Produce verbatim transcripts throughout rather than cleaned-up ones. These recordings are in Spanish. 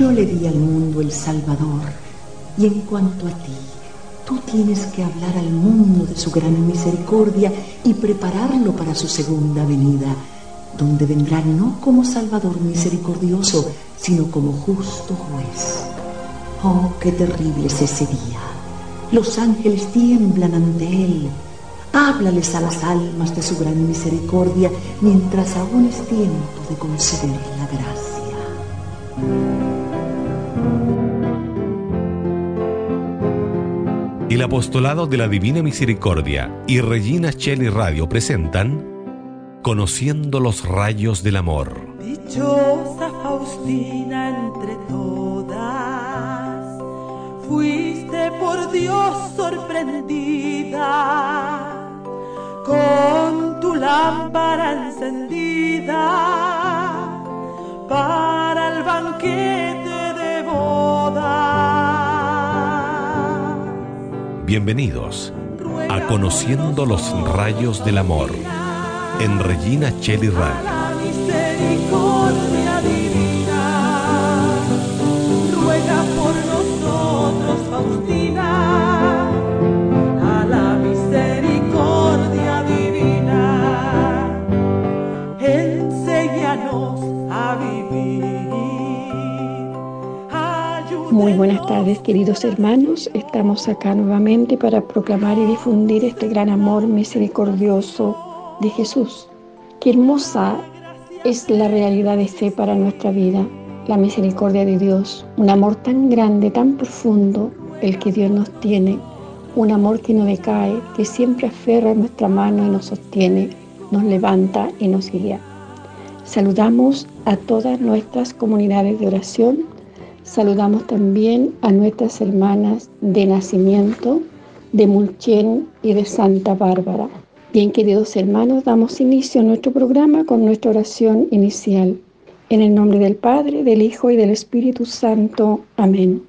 Yo le di al mundo el Salvador, y en cuanto a ti, tú tienes que hablar al mundo de su gran misericordia y prepararlo para su segunda venida, donde vendrá no como Salvador misericordioso, sino como justo juez. Oh, qué terrible es ese día. Los ángeles tiemblan ante él. Háblales a las almas de su gran misericordia, mientras aún es tiempo de conceder la gracia. El Apostolado de la Divina Misericordia y Regina Coeli Radio presentan Conociendo los Rayos del Amor. Dichosa Faustina entre todas, fuiste por Dios sorprendida, con tu lámpara encendida, para el banquete de bodas. Bienvenidos a Conociendo los Rayos del Amor en Regina Coeli Radio. La misericordia divina, ruega por nosotros, Faustina, a la misericordia divina, enséñanos a vivir. Muy buenas tardes, queridos hermanos. Estamos acá nuevamente para proclamar y difundir este gran amor misericordioso de Jesús. Qué hermosa es la realidad de fe para nuestra vida, la misericordia de Dios, un amor tan grande, tan profundo, el que Dios nos tiene, un amor que no decae, que siempre aferra nuestra mano y nos sostiene, nos levanta y nos guía. Saludamos a todas nuestras comunidades de oración, saludamos también a nuestras hermanas de nacimiento, de Mulchen y de Santa Bárbara. Bien, queridos hermanos, damos inicio a nuestro programa con nuestra oración inicial. En el nombre del Padre, del Hijo y del Espíritu Santo. Amén.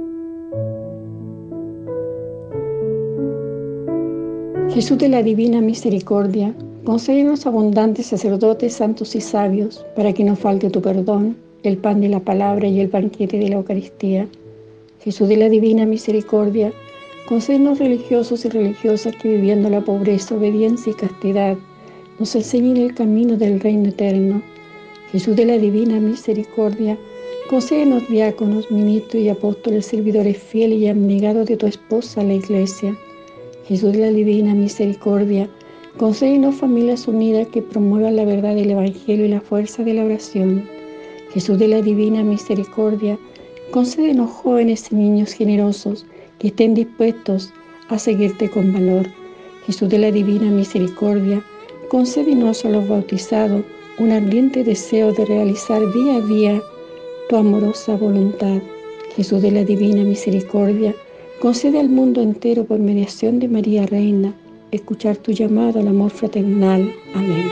Jesús de la Divina Misericordia, concédenos abundantes sacerdotes, santos y sabios, para que no falte tu perdón, el pan de la palabra y el banquete de la Eucaristía. Jesús de la Divina Misericordia, concédenos religiosos y religiosas que, viviendo la pobreza, obediencia y castidad, nos enseñen el camino del reino eterno. Jesús de la Divina Misericordia, concédenos diáconos, ministros y apóstoles, servidores fieles y abnegados de tu esposa, la Iglesia. Jesús de la Divina Misericordia, concédenos familias unidas que promuevan la verdad del Evangelio y la fuerza de la oración. Jesús de la Divina Misericordia, concédenos jóvenes y niños generosos que estén dispuestos a seguirte con valor. Jesús de la Divina Misericordia, concédenos a los bautizados un ardiente deseo de realizar día a día tu amorosa voluntad. Jesús de la Divina Misericordia, concede al mundo entero, por mediación de María Reina, escuchar tu llamado al amor fraternal. Amén.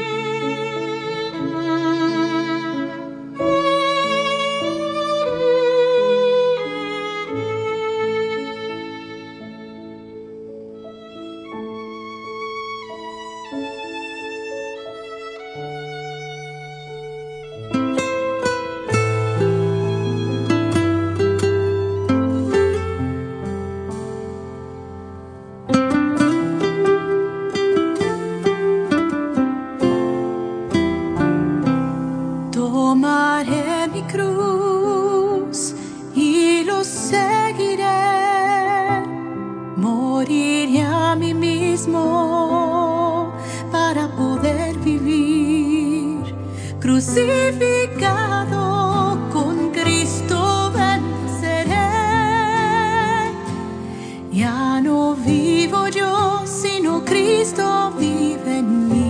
Tomaré mi cruz y lo seguiré, moriré a mí mismo para poder vivir. Crucificado con Cristo venceré, ya no vivo yo, sino Cristo vive en mí.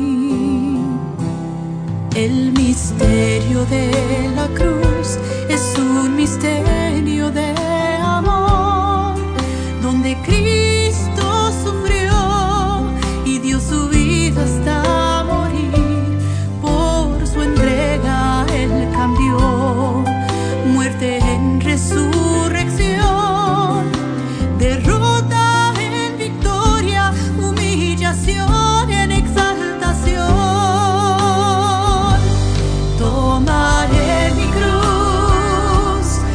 El misterio de la cruz es un misterio de amor, donde Cristo sufrió y dio su vida hasta morir. Por su entrega Él cambió muerte en resurrección, derrota en victoria, humillación en exaltación. Tomaré mi cruz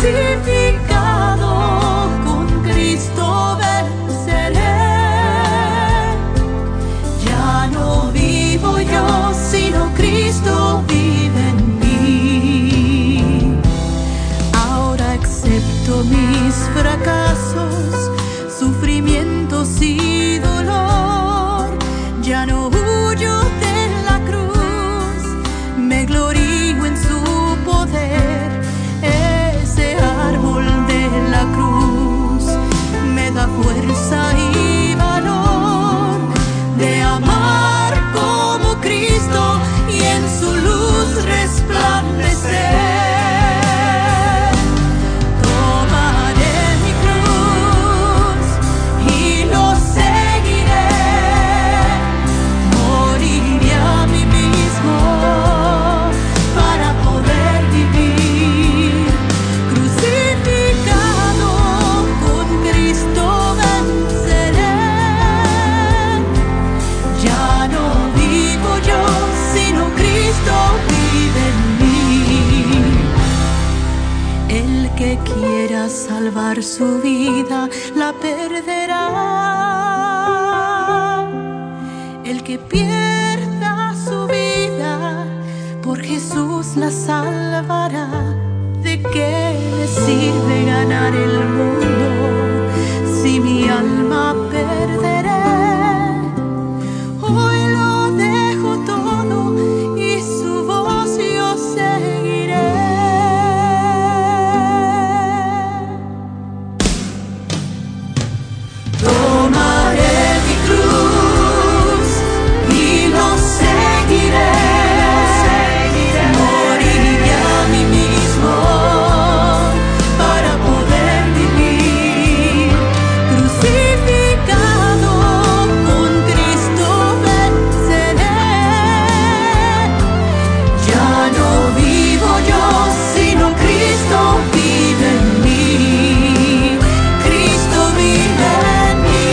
crucificado con Cristo venceré. Ya no vivo yo, sino Cristo vive en mí. Ahora acepto mis fracasos, sufrimientos y dolor. Ya no huyo de la cruz, me glorío en su poder. Ese árbol de la cruz me da fuerza y valor de amar como Cristo y en su luz resplandecer. Tomaré mi cruz y lo seguiré. Moriré a mí mismo para poder vivir. Crucificado con Cristo venceré. Ya no vivo yo, sino Cristo vive en mí. El que quiera salvar su vida la perderá. El que pierda su vida por Jesús la salvará. ¿De qué me sirve ganar el mundo si mi alma perderé? Hoy lo dejo todo y su voz yo seguiré. Tomaré mi cruz y lo seguiré. Moriré a mí mismo para poder vivir. Crucificado con Cristo venceré. Ya no vivo yo, sino Cristo vive en mí. Cristo vive en mí.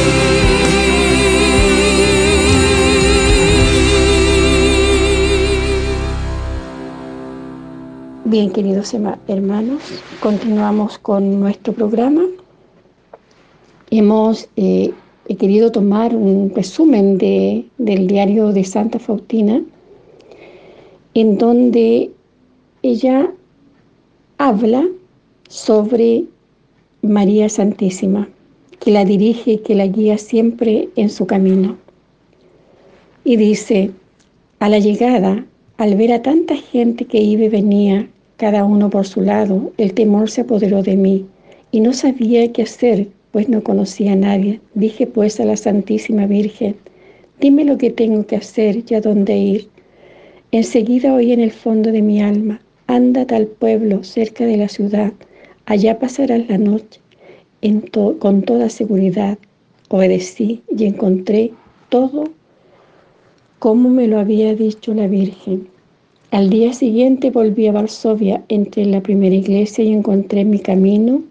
Bien, queridos ema- hermanos, continuamos con nuestro programa. Hemos eh, he querido tomar un resumen de, del diario de Santa Faustina, en donde ella habla sobre María Santísima, que la dirige y que la guía siempre en su camino. Y dice: a la llegada, al ver a tanta gente que iba y venía, cada uno por su lado, el temor se apoderó de mí, y no sabía qué hacer, pues no conocía a nadie. Dije pues a la Santísima Virgen: dime lo que tengo que hacer y a dónde ir. Enseguida oí en el fondo de mi alma: ándate al pueblo cerca de la ciudad, allá pasarás la noche. En to- con toda seguridad obedecí y encontré todo como me lo había dicho la Virgen. Al día siguiente volví a Varsovia, entré en la primera iglesia y encontré mi camino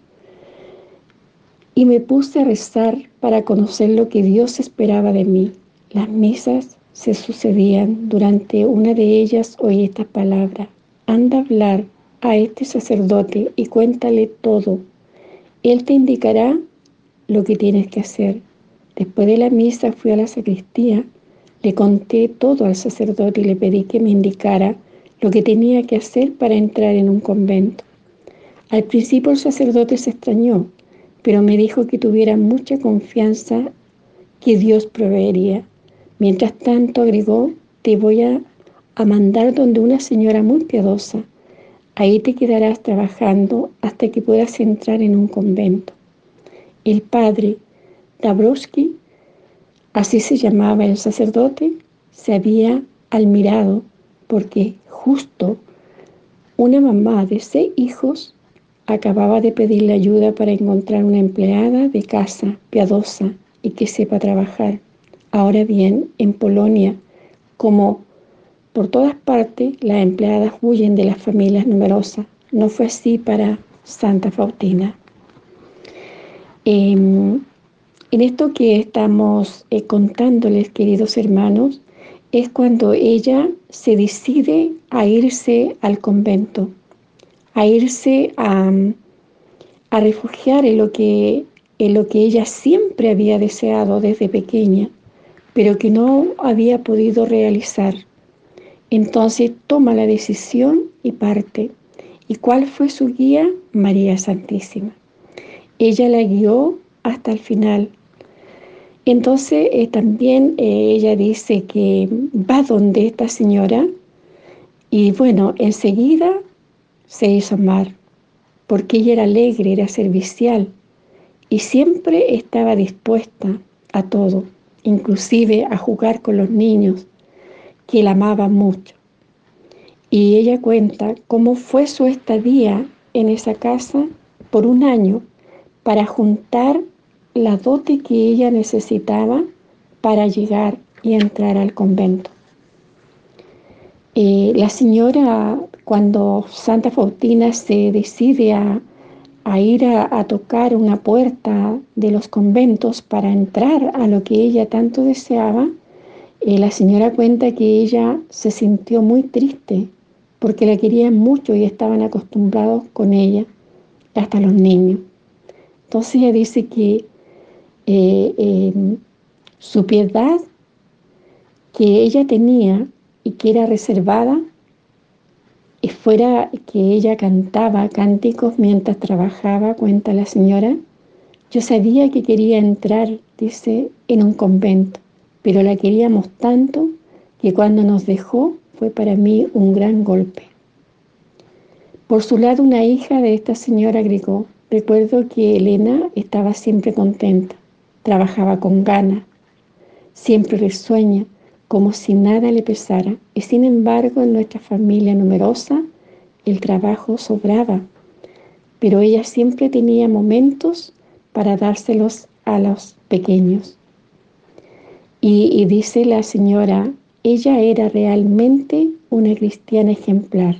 y me puse a rezar para conocer lo que Dios esperaba de mí. Las misas se sucedían. Durante una de ellas oí estas palabras: anda a hablar a este sacerdote y cuéntale todo. Él te indicará lo que tienes que hacer. Después de la misa fui a la sacristía, le conté todo al sacerdote y le pedí que me indicara lo que tenía que hacer para entrar en un convento. Al principio el sacerdote se extrañó, pero me dijo que tuviera mucha confianza, que Dios proveería. Mientras tanto, agregó, te voy a, a mandar donde una señora muy piadosa. Ahí te quedarás trabajando hasta que puedas entrar en un convento. El padre Dabrowski, así se llamaba el sacerdote, se había admirado porque justo una mamá de seis hijos acababa de pedirle ayuda para encontrar una empleada de casa piadosa y que sepa trabajar. Ahora bien, en Polonia, como por todas partes, las empleadas huyen de las familias numerosas. No fue así para Santa Faustina. Eh, en esto que estamos eh, contándoles, queridos hermanos, es cuando ella se decide a irse al convento, a irse a, a refugiar en lo que, en lo que ella siempre había deseado desde pequeña, pero que no había podido realizar. Entonces toma la decisión y parte. ¿Y cuál fue su guía? María Santísima. Ella la guió hasta el final. Entonces eh, también eh, ella dice que va donde esta señora y bueno, enseguida se hizo amar, porque ella era alegre, era servicial y siempre estaba dispuesta a todo, inclusive a jugar con los niños, que la amaban mucho. Y ella cuenta cómo fue su estadía en esa casa por un año para juntar la dote que ella necesitaba para llegar y entrar al convento. Eh, la señora, cuando Santa Faustina se decide a, a ir a, a tocar una puerta de los conventos para entrar a lo que ella tanto deseaba, eh, la señora cuenta que ella se sintió muy triste porque la querían mucho y estaban acostumbrados con ella, hasta los niños. Entonces ella dice que eh, eh, su piedad que ella tenía y que era reservada, y fuera que ella cantaba cánticos mientras trabajaba, cuenta la señora, yo sabía que quería entrar, dice, en un convento, pero la queríamos tanto que cuando nos dejó fue para mí un gran golpe. Por su lado, una hija de esta señora agregó, recuerdo que Elena estaba siempre contenta, trabajaba con ganas, siempre risueña, como si nada le pesara, y sin embargo en nuestra familia numerosa el trabajo sobraba, pero ella siempre tenía momentos para dárselos a los pequeños. Y, y dice la señora, ella era realmente una cristiana ejemplar.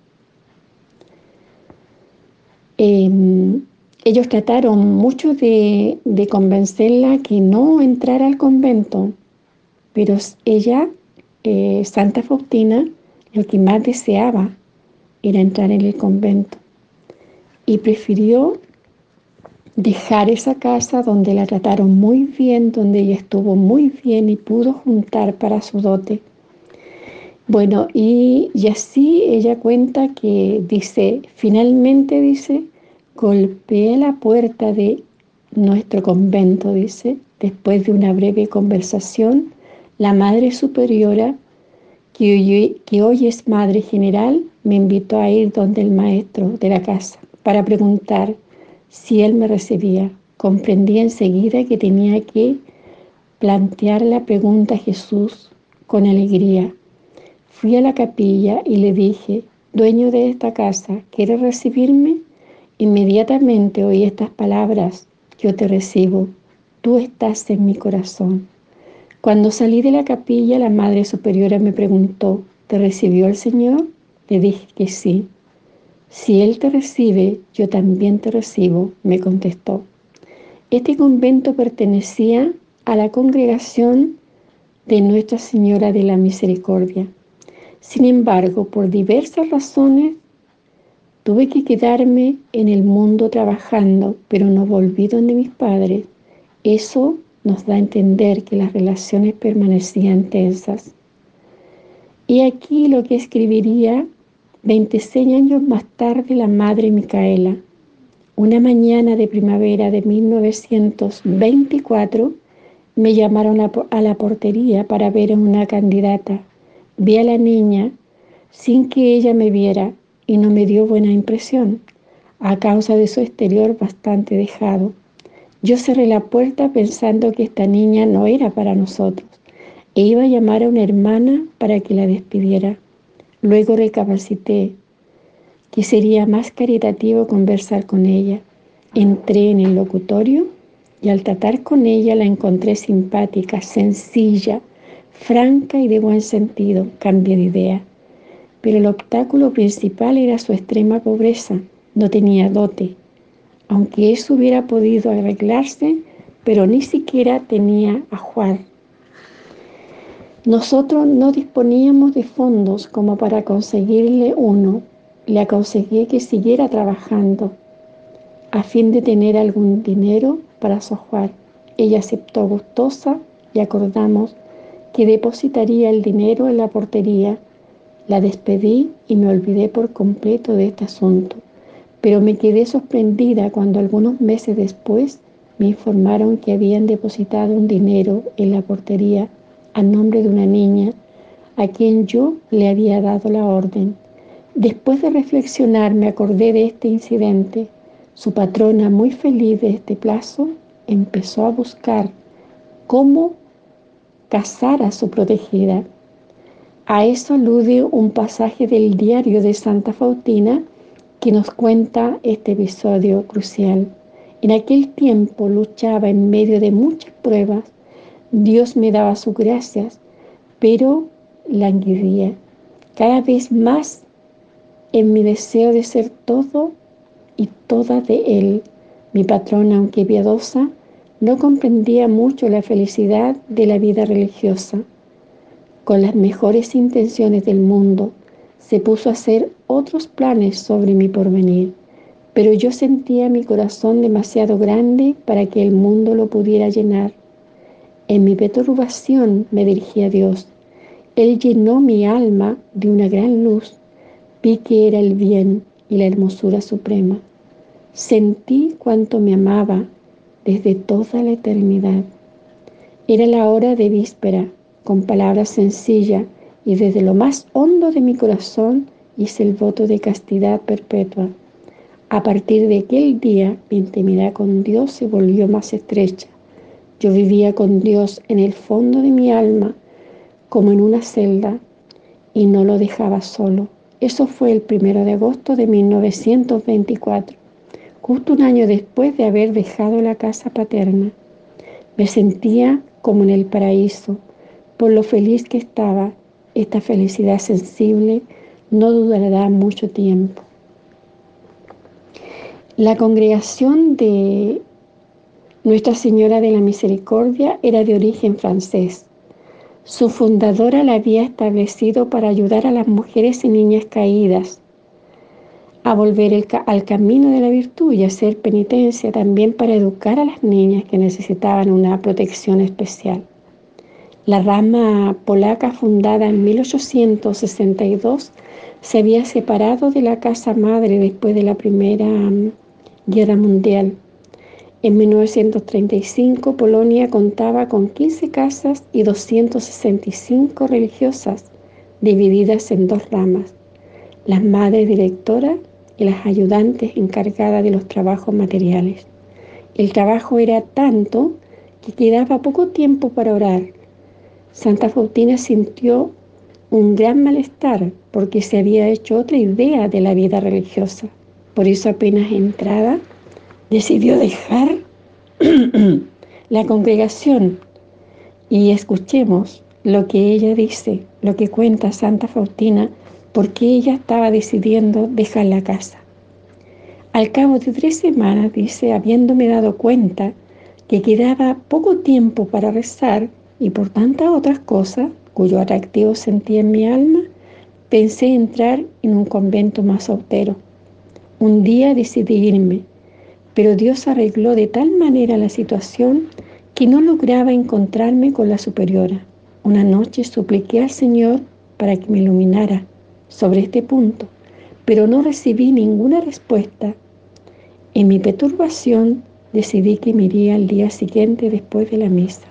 Eh, ellos trataron mucho de, de convencerla que no entrara al convento, pero ella, eh, Santa Faustina, lo que más deseaba era entrar en el convento y prefirió dejar esa casa donde la trataron muy bien, donde ella estuvo muy bien y pudo juntar para su dote. Bueno, y, y así ella cuenta que dice, finalmente dice, golpeé la puerta de nuestro convento, dice, después de una breve conversación, la Madre Superiora, que hoy, que hoy es Madre General, me invitó a ir donde el maestro de la casa para preguntar si él me recibía. Comprendí enseguida que tenía que plantear la pregunta a Jesús con alegría. Fui a la capilla y le dije, dueño de esta casa, ¿quieres recibirme? Inmediatamente oí estas palabras, yo te recibo, tú estás en mi corazón. Cuando salí de la capilla, la Madre Superiora me preguntó, ¿te recibió el Señor? Le dije que sí. Si Él te recibe, yo también te recibo, me contestó. Este convento pertenecía a la congregación de Nuestra Señora de la Misericordia. Sin embargo, por diversas razones, tuve que quedarme en el mundo trabajando, pero no volví donde mis padres. Eso nos da a entender que las relaciones permanecían tensas. Y aquí lo que escribiría veintiséis años más tarde la Madre Micaela. Una mañana de primavera de mil novecientos veinticuatro me llamaron a la portería para ver a una candidata. Vi a la niña sin que ella me viera y no me dio buena impresión, a causa de su exterior bastante dejado. Yo cerré la puerta pensando que esta niña no era para nosotros e iba a llamar a una hermana para que la despidiera. Luego recapacité que sería más caritativo conversar con ella. Entré en el locutorio y al tratar con ella la encontré simpática, sencilla, franca y de buen sentido. Cambié de idea. Pero el obstáculo principal era su extrema pobreza. No tenía dote, aunque eso hubiera podido arreglarse, pero ni siquiera tenía ajuar. Nosotros no disponíamos de fondos como para conseguirle uno. Le aconsejé que siguiera trabajando. a fin de tener algún dinero para su hogar. Ella aceptó gustosa y acordamos que depositaría el dinero en la portería. La despedí y me olvidé por completo de este asunto, pero me quedé sorprendida cuando algunos meses después me informaron que habían depositado un dinero en la portería a nombre de una niña a quien yo le había dado la orden. Después de reflexionar me acordé de este incidente. Su patrona, muy feliz de este plazo, empezó a buscar cómo casar a su protegida. A eso alude un pasaje del diario de Santa Faustina que nos cuenta este episodio crucial. En aquel tiempo luchaba en medio de muchas pruebas. Dios me daba sus gracias, pero languidía cada vez más en mi deseo de ser todo y toda de Él. Mi patrona, aunque piadosa, no comprendía mucho la felicidad de la vida religiosa. Con las mejores intenciones del mundo, se puso a hacer otros planes sobre mi porvenir, pero yo sentía mi corazón demasiado grande para que el mundo lo pudiera llenar. En mi perturbación me dirigí a Dios. Él llenó mi alma de una gran luz. Vi que era el bien y la hermosura suprema. Sentí cuánto me amaba desde toda la eternidad. Era la hora de víspera. Con palabras sencillas y desde lo más hondo de mi corazón hice el voto de castidad perpetua. A partir de aquel día mi intimidad con Dios se volvió más estrecha. Yo vivía con Dios en el fondo de mi alma como en una celda y no lo dejaba solo. Eso fue el primero de agosto de mil novecientos veinticuatro, justo un año después de haber dejado la casa paterna. Me sentía como en el paraíso. Por lo feliz que estaba, esta felicidad sensible no durará mucho tiempo. La congregación de Nuestra Señora de la Misericordia era de origen francés. Su fundadora la había establecido para ayudar a las mujeres y niñas caídas a volver el, al camino de la virtud y hacer penitencia, también para educar a las niñas que necesitaban una protección especial. La rama polaca, fundada en mil ochocientos sesenta y dos, se había separado de la casa madre después de la Primera Guerra Mundial. En mil novecientos treinta y cinco, Polonia contaba con quince casas y doscientas sesenta y cinco religiosas, divididas en dos ramas: las madres directoras y las ayudantes encargadas de los trabajos materiales. El trabajo era tanto que quedaba poco tiempo para orar. Santa Faustina sintió un gran malestar porque se había hecho otra idea de la vida religiosa. Por eso, apenas entrada, decidió dejar la congregación. Y escuchemos lo que ella dice, lo que cuenta Santa Faustina, porque ella estaba decidiendo dejar la casa. Al cabo de tres semanas, dice, habiéndome dado cuenta que quedaba poco tiempo para rezar y por tantas otras cosas cuyo atractivo sentía en mi alma, pensé entrar en un convento más austero. Un día decidí irme, pero Dios arregló de tal manera la situación que no lograba encontrarme con la superiora. Una noche supliqué al Señor para que me iluminara sobre este punto, pero no recibí ninguna respuesta. En mi perturbación decidí que me iría al día siguiente después de la misa.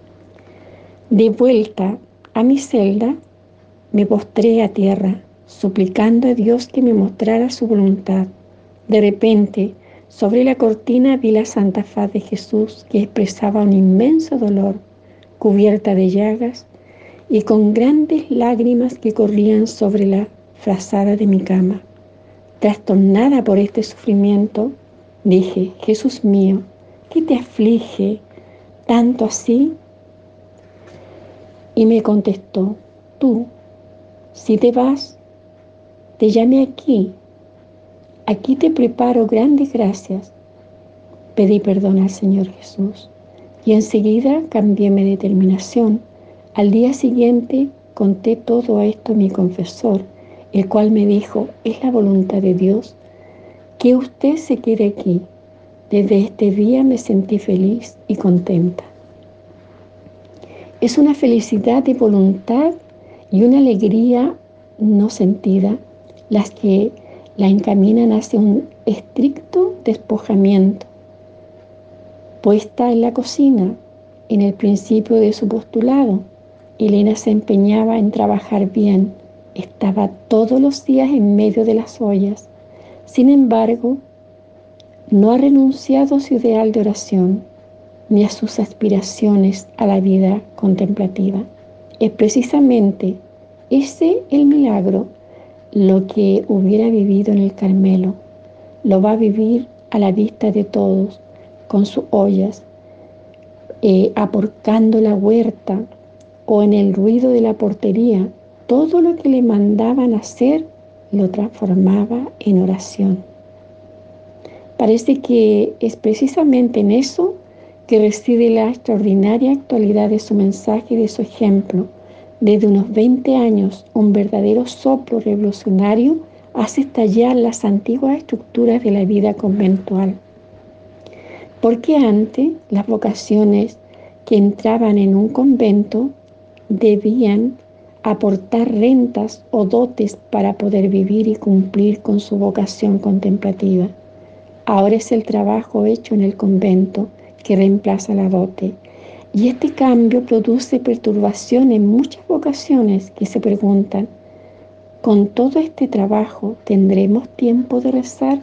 De vuelta a mi celda, me postré a tierra, suplicando a Dios que me mostrara su voluntad. De repente, sobre la cortina vi la santa faz de Jesús, que expresaba un inmenso dolor, cubierta de llagas y con grandes lágrimas que corrían sobre la frazada de mi cama. Trastornada por este sufrimiento, dije: Jesús mío, ¿qué te aflige tanto así? Y me contestó: tú, si te vas, te llame aquí. Aquí te preparo grandes gracias. Pedí perdón al Señor Jesús y enseguida cambié mi determinación. Al día siguiente conté todo esto a mi confesor, el cual me dijo: es la voluntad de Dios que usted se quede aquí. Desde este día me sentí feliz y contenta. Es una felicidad de voluntad y una alegría no sentida las que la encaminan hacia un estricto despojamiento. Puesta en la cocina, en el principio de su postulado, Elena se empeñaba en trabajar bien. Estaba todos los días en medio de las ollas. Sin embargo, no ha renunciado a su ideal de oración ni a sus aspiraciones a la vida contemplativa. Es precisamente ese el milagro, lo que hubiera vivido en el Carmelo. Lo va a vivir a la vista de todos, con sus ollas, eh, aporcando la huerta o en el ruido de la portería. Todo lo que le mandaban hacer lo transformaba en oración. Parece que es precisamente en eso que reside la extraordinaria actualidad de su mensaje y de su ejemplo. Desde unos veinte años, un verdadero soplo revolucionario hace estallar las antiguas estructuras de la vida conventual. Porque antes las vocaciones que entraban en un convento debían aportar rentas o dotes para poder vivir y cumplir con su vocación contemplativa. Ahora es el trabajo hecho en el convento que reemplaza la dote. Y este cambio produce perturbación en muchas vocaciones que se preguntan, ¿con todo este trabajo tendremos tiempo de rezar?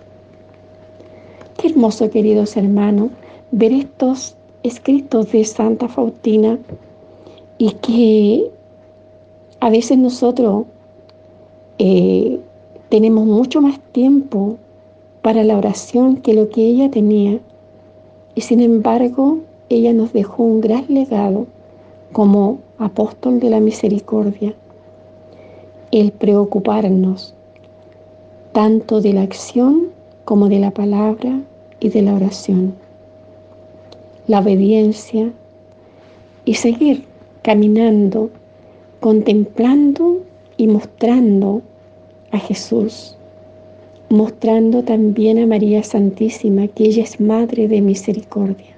Qué hermoso, queridos hermanos, ver estos escritos de Santa Faustina y que a veces nosotros eh, tenemos mucho más tiempo para la oración que lo que ella tenía. Y sin embargo, ella nos dejó un gran legado como apóstol de la misericordia, el preocuparnos tanto de la acción como de la palabra y de la oración, la obediencia y seguir caminando, contemplando y mostrando a Jesús, mostrando también a María Santísima que ella es Madre de Misericordia.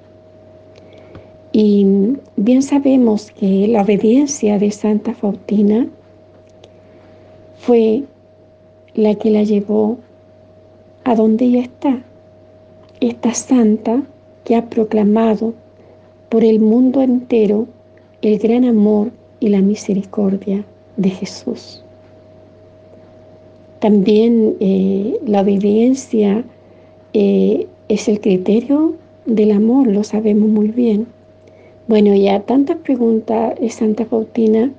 Y bien sabemos que la obediencia de Santa Faustina fue la que la llevó a donde ella está, esta santa que ha proclamado por el mundo entero el gran amor y la misericordia de Jesús. También eh, la obediencia eh, es el criterio del amor, lo sabemos muy bien. Bueno, ya tantas preguntas de Santa Faustina,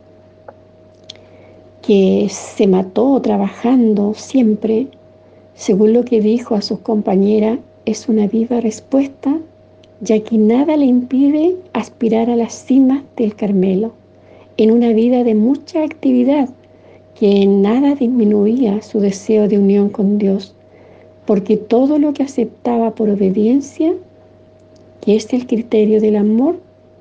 que se mató trabajando siempre, según lo que dijo a sus compañeras, es una viva respuesta, ya que nada le impide aspirar a las cimas del Carmelo, en una vida de mucha actividad, que en nada disminuía su deseo de unión con Dios, porque todo lo que aceptaba por obediencia, que es el criterio del amor,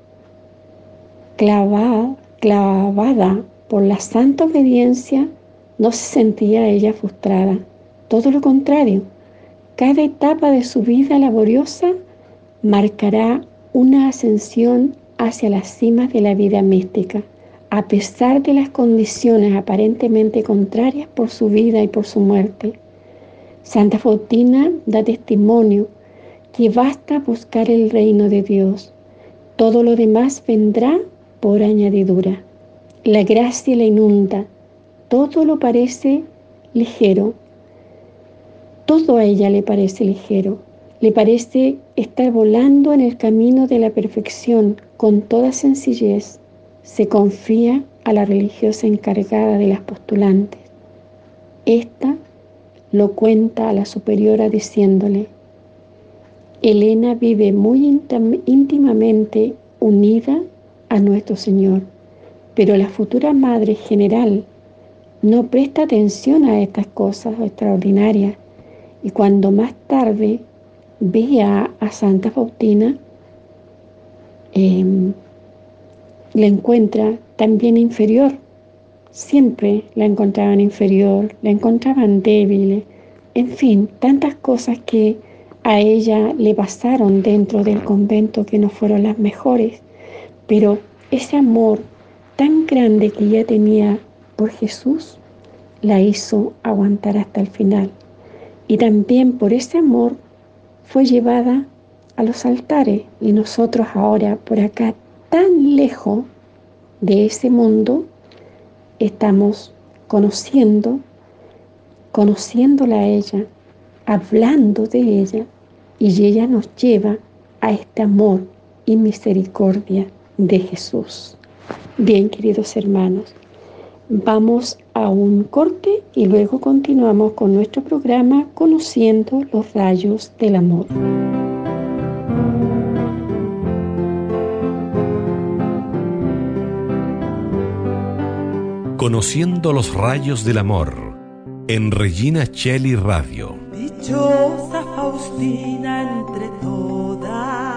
clavada, clavada por la santa obediencia, no se sentía ella frustrada. Todo lo contrario, cada etapa de su vida laboriosa marcará una ascensión hacia las cimas de la vida mística, a pesar de las condiciones aparentemente contrarias por su vida y por su muerte. Santa Faustina da testimonio que basta buscar el reino de Dios. Todo lo demás vendrá por añadidura. La gracia la inunda, todo lo parece ligero. Todo a ella le parece ligero. Le parece estar volando en el camino de la perfección con toda sencillez. Se confía a la religiosa encargada de las postulantes. Esta lo cuenta a la superiora diciéndole: Elena vive muy íntimamente unida a nuestro Señor, pero la futura Madre General no presta atención a estas cosas extraordinarias, y cuando más tarde vea a Santa Faustina, eh, la encuentra también inferior. Siempre la encontraban inferior, la encontraban débil, en fin, tantas cosas que a ella le pasaron dentro del convento que no fueron las mejores, pero ese amor tan grande que ella tenía por Jesús la hizo aguantar hasta el final. Y también por ese amor fue llevada a los altares, y nosotros ahora por acá tan lejos de ese mundo estamos conociendo, conociéndola a ella, hablando de ella, y ella nos lleva a este amor y misericordia de Jesús. Bien, queridos hermanos, vamos a un corte y luego continuamos con nuestro programa Conociendo los Rayos del Amor. Conociendo los Rayos del Amor en Regina Coeli Radio. Dichosa Faustina entre todas,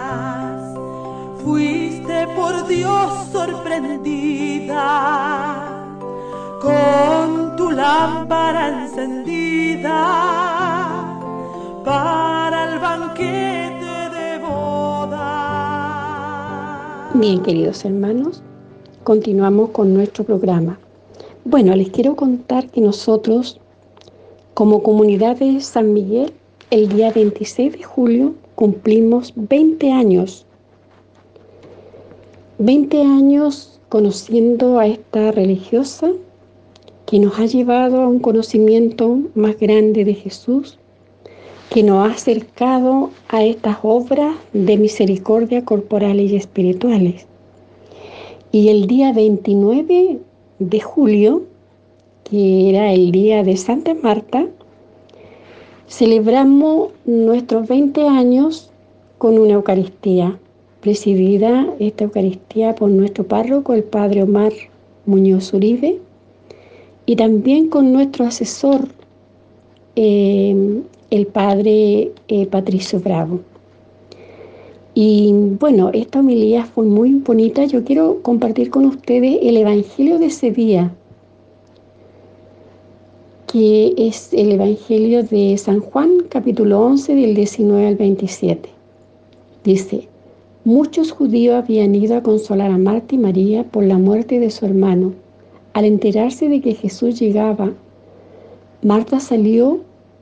fuiste por Dios sorprendida, con tu lámpara encendida para el banquete de boda. Bien, queridos hermanos, continuamos con nuestro programa. Bueno, les quiero contar que nosotros, como comunidad de San Miguel, el día veintiséis de julio cumplimos veinte años. veinte años conociendo a esta religiosa que nos ha llevado a un conocimiento más grande de Jesús, que nos ha acercado a estas obras de misericordia corporales y espirituales. Y el día veintinueve de julio, que era el día de Santa Marta, celebramos nuestros veinte años con una Eucaristía, presidida esta Eucaristía por nuestro párroco, el Padre Omar Muñoz Uribe, y también con nuestro asesor, eh, el Padre eh, Patricio Bravo. Y bueno, esta homilía fue muy bonita. Yo quiero compartir con ustedes el Evangelio de ese día, que es el Evangelio de San Juan, capítulo once, del diecinueve al veintisiete. Dice: muchos judíos habían ido a consolar a Marta y María por la muerte de su hermano. Al enterarse de que Jesús llegaba, Marta salió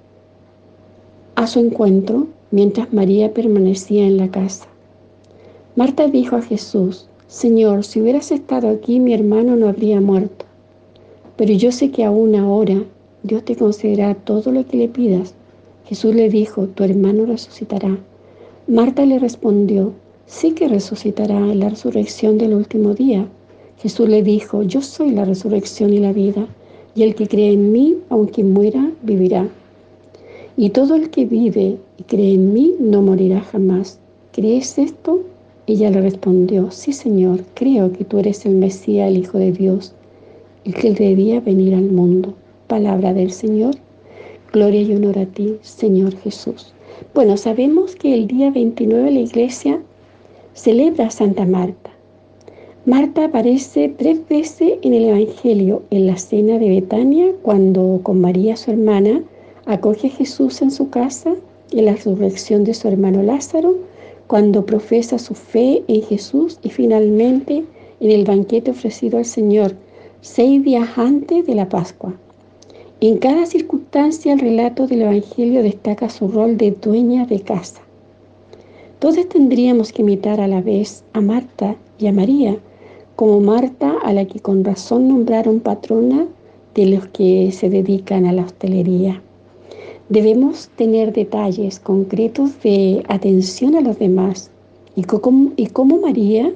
a su encuentro mientras María permanecía en la casa. Marta dijo a Jesús: Señor, si hubieras estado aquí, mi hermano no habría muerto. Pero yo sé que aún ahora Dios te concederá todo lo que le pidas. Jesús le dijo: tu hermano resucitará. Marta le respondió: sí que resucitará en la resurrección del último día. Jesús le dijo: yo soy la resurrección y la vida, y el que cree en mí, aunque muera, vivirá. Y todo el que vive y cree en mí no morirá jamás. ¿Crees esto? Ella le respondió: sí, Señor, creo que tú eres el Mesías, el Hijo de Dios, el que debía venir al mundo. Palabra del Señor. Gloria y honor a ti, Señor Jesús. Bueno, sabemos que el día veintinueve la Iglesia celebra a Santa Marta. Marta aparece tres veces en el Evangelio: en la cena de Betania, cuando con María, su hermana, acoge a Jesús en su casa; en la resurrección de su hermano Lázaro, cuando profesa su fe en Jesús; y finalmente en el banquete ofrecido al Señor seis días antes de la Pascua. En cada circunstancia el relato del Evangelio destaca su rol de dueña de casa. Todos tendríamos que imitar a la vez a Marta y a María, como Marta, a la que con razón nombraron patrona de los que se dedican a la hostelería. Debemos tener detalles concretos de atención a los demás, y como, y como María,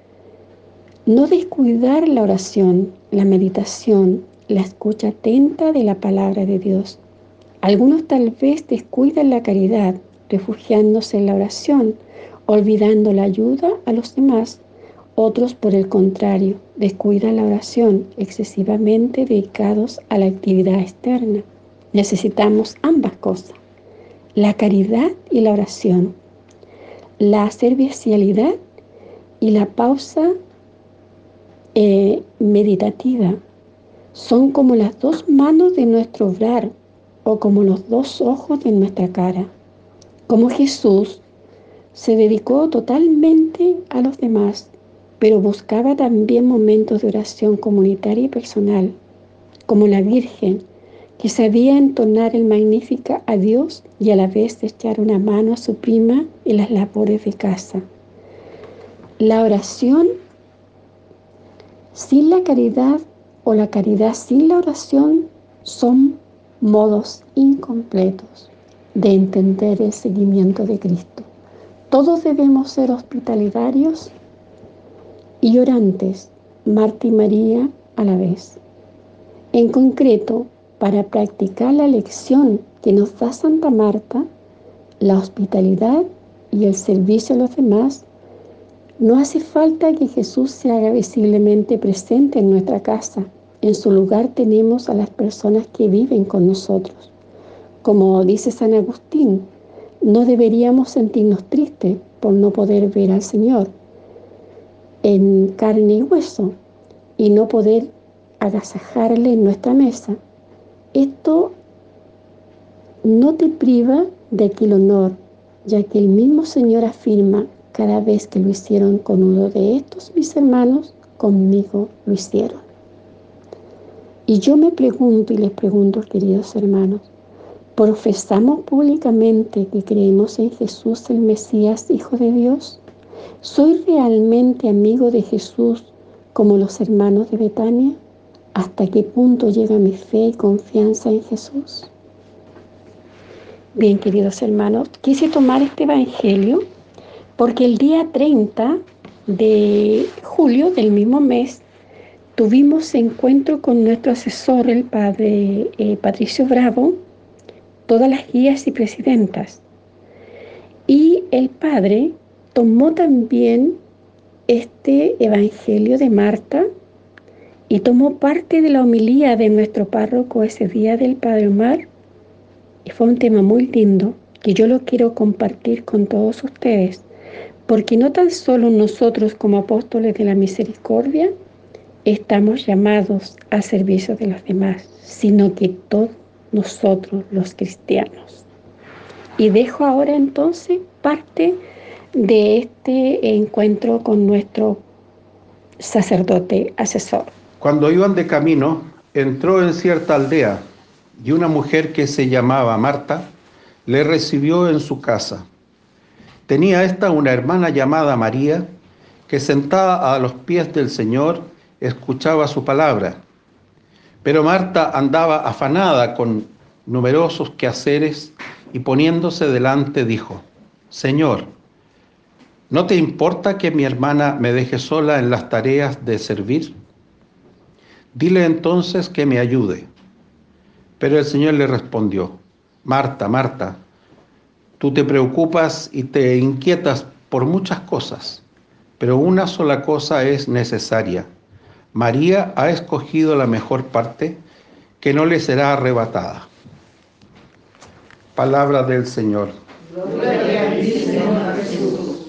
no descuidar la oración, la meditación, la escucha atenta de la palabra de Dios. Algunos tal vez descuidan la caridad, refugiándose en la oración, olvidando la ayuda a los demás. Otros, por el contrario, descuidan la oración, excesivamente dedicados a la actividad externa. Necesitamos ambas cosas: la caridad y la oración, la servicialidad y la pausa eh, meditativa. Son como las dos manos de nuestro obrar, o como los dos ojos de nuestra cara. Como Jesús se dedicó totalmente a los demás, pero buscaba también momentos de oración comunitaria y personal, como la Virgen, que sabía entonar el Magníficat a Dios y a la vez echar una mano a su prima en las labores de casa. La oración sin la caridad o la caridad sin la oración son modos incompletos de entender el seguimiento de Cristo. Todos debemos ser hospitalarios y orantes, Marta y María a la vez. En concreto, para practicar la lección que nos da Santa Marta, la hospitalidad y el servicio a los demás, no hace falta que Jesús se haga visiblemente presente en nuestra casa. En su lugar tenemos a las personas que viven con nosotros. Como dice San Agustín, no deberíamos sentirnos tristes por no poder ver al Señor en carne y hueso y no poder agasajarle en nuestra mesa. Esto no te priva de aquel honor, ya que el mismo Señor afirma: cada vez que lo hicieron con uno de estos mis hermanos, conmigo lo hicieron. Y yo me pregunto y les pregunto, queridos hermanos, ¿profesamos públicamente que creemos en Jesús el Mesías, Hijo de Dios? ¿Soy realmente amigo de Jesús como los hermanos de Betania? ¿Hasta qué punto llega mi fe y confianza en Jesús? Bien, queridos hermanos, quise tomar este evangelio porque el día treinta de julio del mismo mes tuvimos encuentro con nuestro asesor, el padre eh, Patricio Bravo, todas las guías y presidentas. Y el padre tomó también este evangelio de Marta y tomó parte de la homilía de nuestro párroco ese día, del padre Omar, y fue un tema muy lindo que yo lo quiero compartir con todos ustedes, porque no tan solo nosotros como apóstoles de la misericordia estamos llamados al servicio de los demás, sino que todos nosotros los cristianos. Y dejo ahora entonces parte de este encuentro con nuestro sacerdote asesor. Cuando iban de camino, entró en cierta aldea y una mujer que se llamaba Marta le recibió en su casa. Tenía esta una hermana llamada María, que sentada a los pies del Señor escuchaba su palabra. Pero Marta andaba afanada con numerosos quehaceres y poniéndose delante dijo: Señor, ¿no te importa que mi hermana me deje sola en las tareas de servir? Dile entonces que me ayude. Pero el Señor le respondió: Marta, Marta, tú te preocupas y te inquietas por muchas cosas, pero una sola cosa es necesaria. María ha escogido la mejor parte, que no le será arrebatada. Palabra del Señor. Gloria a ti, Señor Jesús.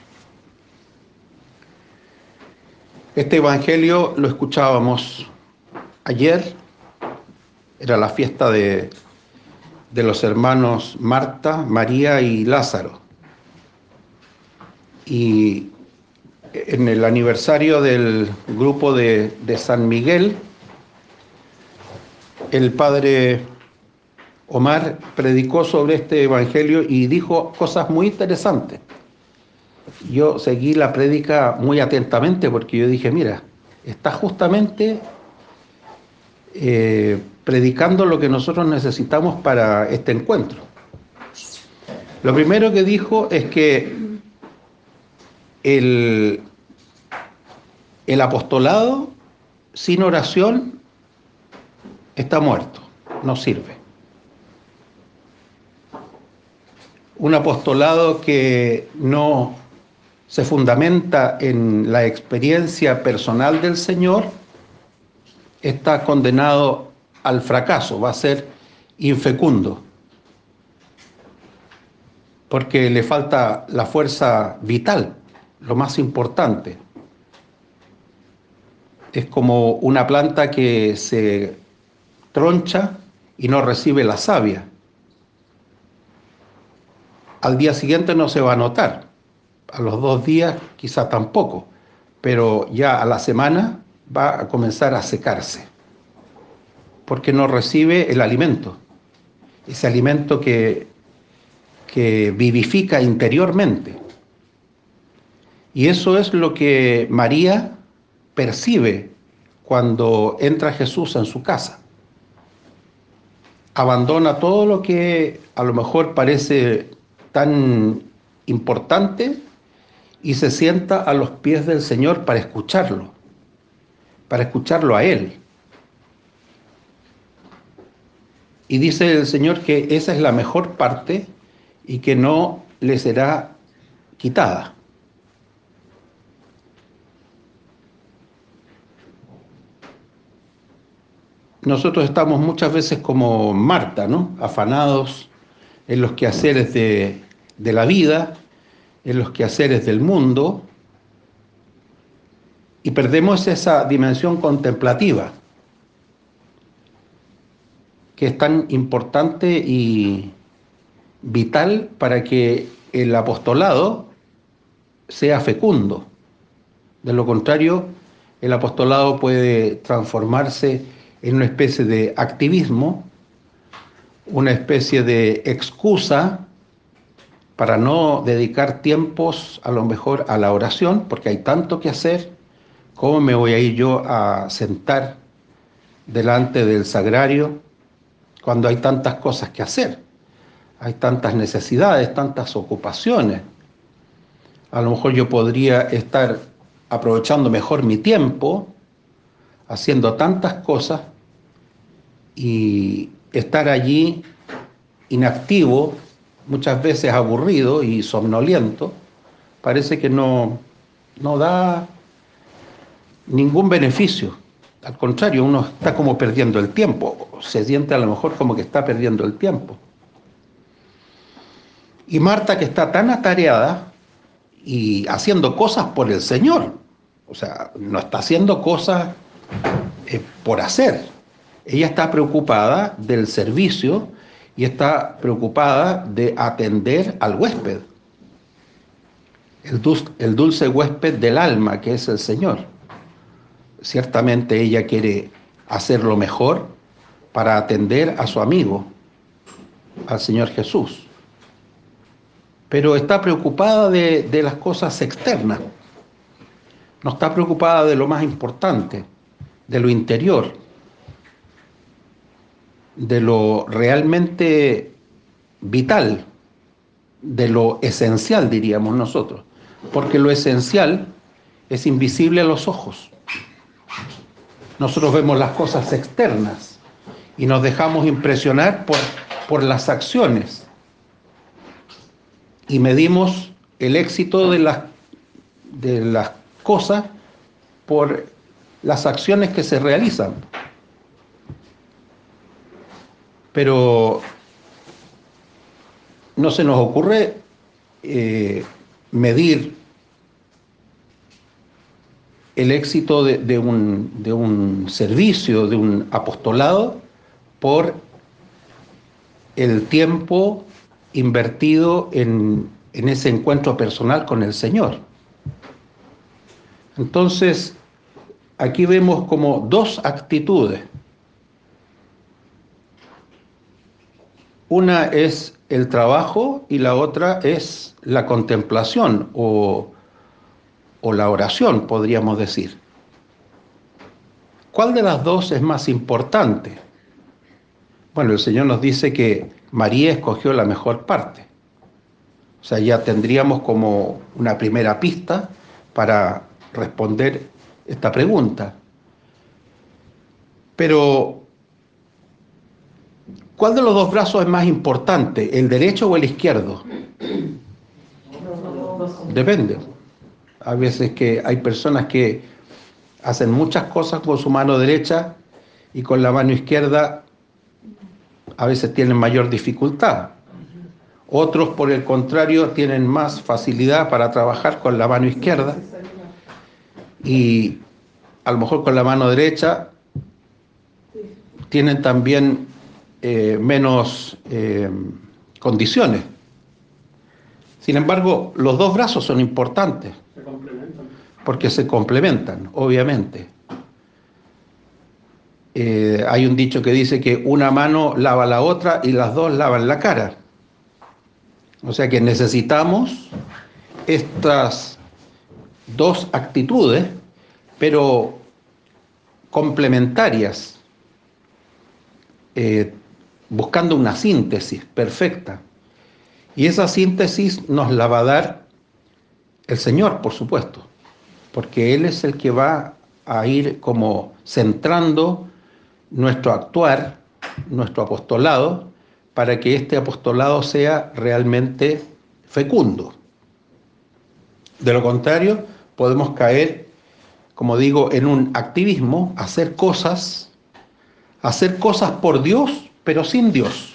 Este evangelio lo escuchábamos ayer, era la fiesta de, de los hermanos Marta, María y Lázaro. Y en el aniversario del grupo de, de San Miguel, el padre Omar predicó sobre este evangelio y dijo cosas muy interesantes. Yo seguí la prédica muy atentamente porque yo dije, mira, está justamente eh, predicando lo que nosotros necesitamos para este encuentro. Lo primero que dijo es que el, el apostolado sin oración está muerto, no sirve. Un apostolado que no se fundamenta en la experiencia personal del Señor está condenado al fracaso, va a ser infecundo, porque le falta la fuerza vital, lo más importante. Es como una planta que se troncha y no recibe la savia. al día siguiente no se va a notar, a los dos días quizá tampoco, pero ya a la semana va a comenzar a secarse, porque no recibe el alimento, ese alimento que, que vivifica interiormente. Y eso es lo que María percibe cuando entra Jesús en su casa. Abandona todo lo que a lo mejor parece tan importante y se sienta a los pies del Señor para escucharlo, para escucharlo a Él. Y dice el Señor que esa es la mejor parte y que no le será quitada. Nosotros estamos muchas veces como Marta, ¿no? Afanados en los quehaceres de, de la vida, en los quehaceres del mundo, y perdemos esa dimensión contemplativa, que es tan importante y vital para que el apostolado sea fecundo. De lo contrario, el apostolado puede transformarse en una especie de activismo, una especie de excusa para no dedicar tiempos a lo mejor a la oración, porque hay tanto que hacer. ¿Cómo me voy a ir yo a sentar delante del sagrario cuando hay tantas cosas que hacer? Hay tantas necesidades, tantas ocupaciones. A lo mejor yo podría estar aprovechando mejor mi tiempo, haciendo tantas cosas, y estar allí inactivo, muchas veces aburrido y somnoliento, parece que no, no da ningún beneficio. Al contrario, uno está como perdiendo el tiempo, se siente a lo mejor como que está perdiendo el tiempo. Y Marta, que está tan atareada y haciendo cosas por el Señor, o sea, no está haciendo cosas eh, por hacer. Ella está preocupada del servicio y está preocupada de atender al huésped, el dulce, el dulce huésped del alma, que es el Señor. Ciertamente ella quiere hacer lo mejor para atender a su amigo, al Señor Jesús. Pero está preocupada de, de las cosas externas, no está preocupada de lo más importante, de lo interior, de lo realmente vital, de lo esencial, diríamos nosotros, porque lo esencial es invisible a los ojos. Nosotros vemos las cosas externas y nos dejamos impresionar por, por las acciones y medimos el éxito de las, de las cosas por las acciones que se realizan. Pero no se nos ocurre eh, medir el éxito de, de, un, de un servicio, de un apostolado, por el tiempo invertido en, en ese encuentro personal con el Señor. Entonces, aquí vemos como dos actitudes. Una es el trabajo y la otra es la contemplación o, o la oración, podríamos decir. ¿Cuál de las dos es más importante? Bueno, el Señor nos dice que María escogió la mejor parte. O sea, ya tendríamos como una primera pista para responder esta pregunta. Pero ¿cuál de los dos brazos es más importante, el derecho o el izquierdo? Depende. A veces que hay personas que hacen muchas cosas con su mano derecha y con la mano izquierda a veces tienen mayor dificultad. Otros, por el contrario, tienen más facilidad para trabajar con la mano izquierda y a lo mejor con la mano derecha tienen también eh, menos eh, condiciones. Sin embargo, los dos brazos son importantes. Se complementan. Porque se complementan, obviamente. Eh, hay un dicho que dice que una mano lava la otra y las dos lavan la cara. O sea que necesitamos estas dos actitudes, pero complementarias, eh, buscando una síntesis perfecta. Y esa síntesis nos la va a dar el Señor, por supuesto, porque Él es el que va a ir como centrando nuestro actuar, nuestro apostolado, para que este apostolado sea realmente fecundo. De lo contrario, podemos caer, como digo, en un activismo, hacer cosas, hacer cosas por Dios, pero sin Dios.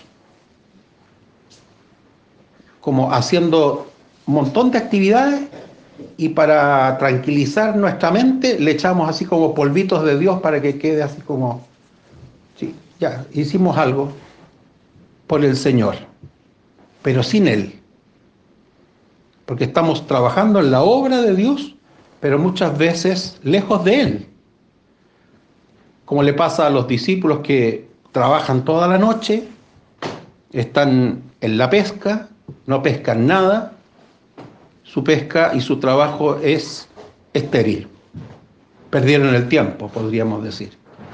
Como haciendo un montón de actividades y para tranquilizar nuestra mente le echamos así como polvitos de Dios para que quede así como, sí, ya, hicimos algo por el Señor, pero sin Él. Porque estamos trabajando en la obra de Dios, pero muchas veces lejos de Él. Como le pasa a los discípulos que trabajan toda la noche, están en la pesca, no pescan nada, su pesca y su trabajo es estéril. Perdieron el tiempo, podríamos decir.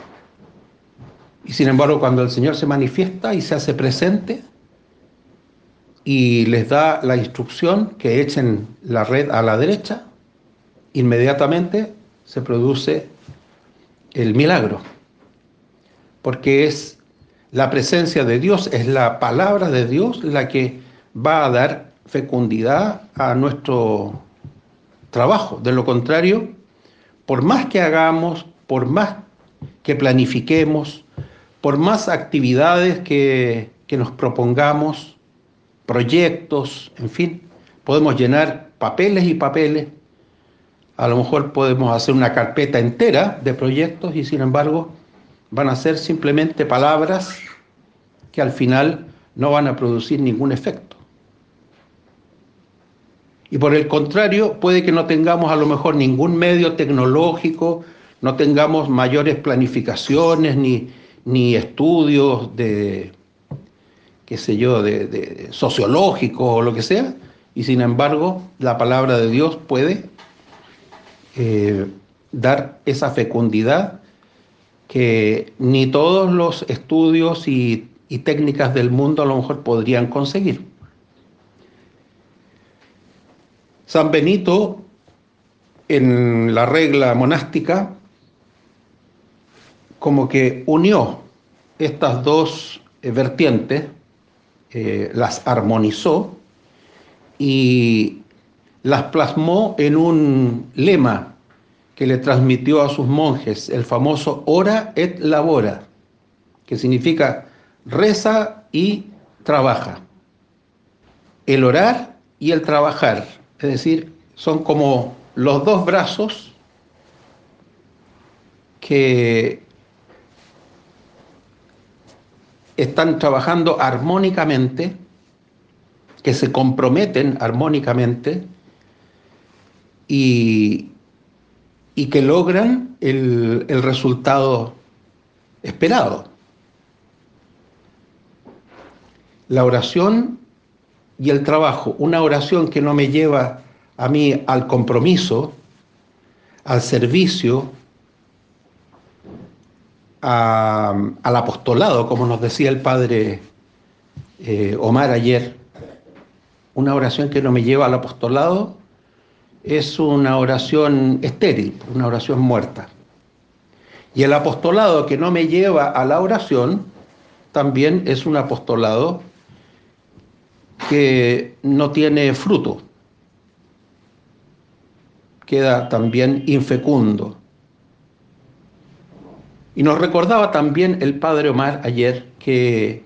Y sin embargo, cuando el Señor se manifiesta y se hace presente y les da la instrucción que echen la red a la derecha, inmediatamente se produce el milagro. Porque es la presencia de Dios, es la palabra de Dios la que va a dar fecundidad a nuestro trabajo. De lo contrario, por más que hagamos, por más que planifiquemos, por más actividades que, que nos propongamos, proyectos, en fin, podemos llenar papeles y papeles, a lo mejor podemos hacer una carpeta entera de proyectos y sin embargo van a ser simplemente palabras que al final no van a producir ningún efecto. Y por el contrario, puede que no tengamos a lo mejor ningún medio tecnológico, no tengamos mayores planificaciones ni, ni estudios de, qué sé yo, de, de sociológicos o lo que sea, y sin embargo la palabra de Dios puede eh, dar esa fecundidad que ni todos los estudios y, y técnicas del mundo a lo mejor podrían conseguir. San Benito, en la regla monástica, como que unió estas dos eh, vertientes, eh, las armonizó y las plasmó en un lema que le transmitió a sus monjes, el famoso ora et labora, que significa reza y trabaja. El orar y el trabajar, es decir, son como los dos brazos que están trabajando armónicamente, que se comprometen armónicamente y, y que logran el, el resultado esperado. La oración y el trabajo, una oración que no me lleva a mí al compromiso, al servicio, a, al apostolado, como nos decía el padre eh, Omar ayer, una oración que no me lleva al apostolado es una oración estéril, una oración muerta. Y el apostolado que no me lleva a la oración también es un apostolado que no tiene fruto, queda también infecundo. Y nos recordaba también el padre Omar ayer que